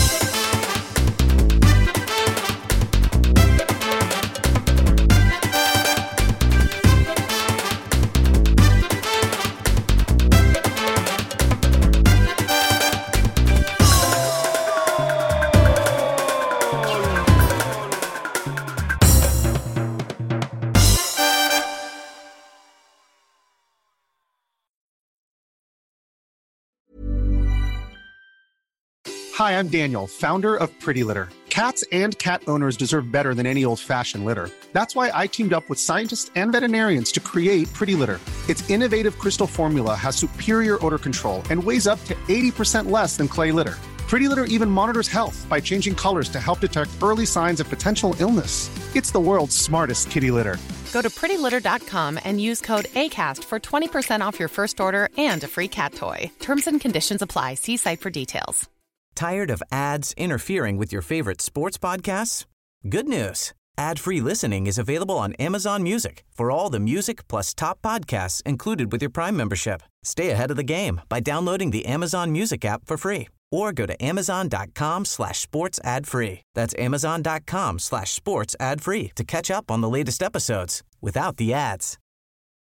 Hi, I'm Daniel, founder of Pretty Litter. Cats and cat owners deserve better than any old-fashioned litter. That's why I teamed up with scientists and veterinarians to create Pretty Litter. Its innovative crystal formula has superior odor control and weighs up to eighty percent less than clay litter. Pretty Litter even monitors health by changing colors to help detect early signs of potential illness. It's the world's smartest kitty litter. Go to pretty litter dot com and use code ACAST for twenty percent off your first order and a free cat toy. Terms and conditions apply. See site for details. Tired of ads interfering with your favorite sports podcasts? Good news. Ad-free listening is available on Amazon Music for all the music plus top podcasts included with your Prime membership. Stay ahead of the game by downloading the Amazon Music app for free or go to amazon.com slash sports ad free. That's amazon.com slash sports ad free to catch up on the latest episodes without the ads.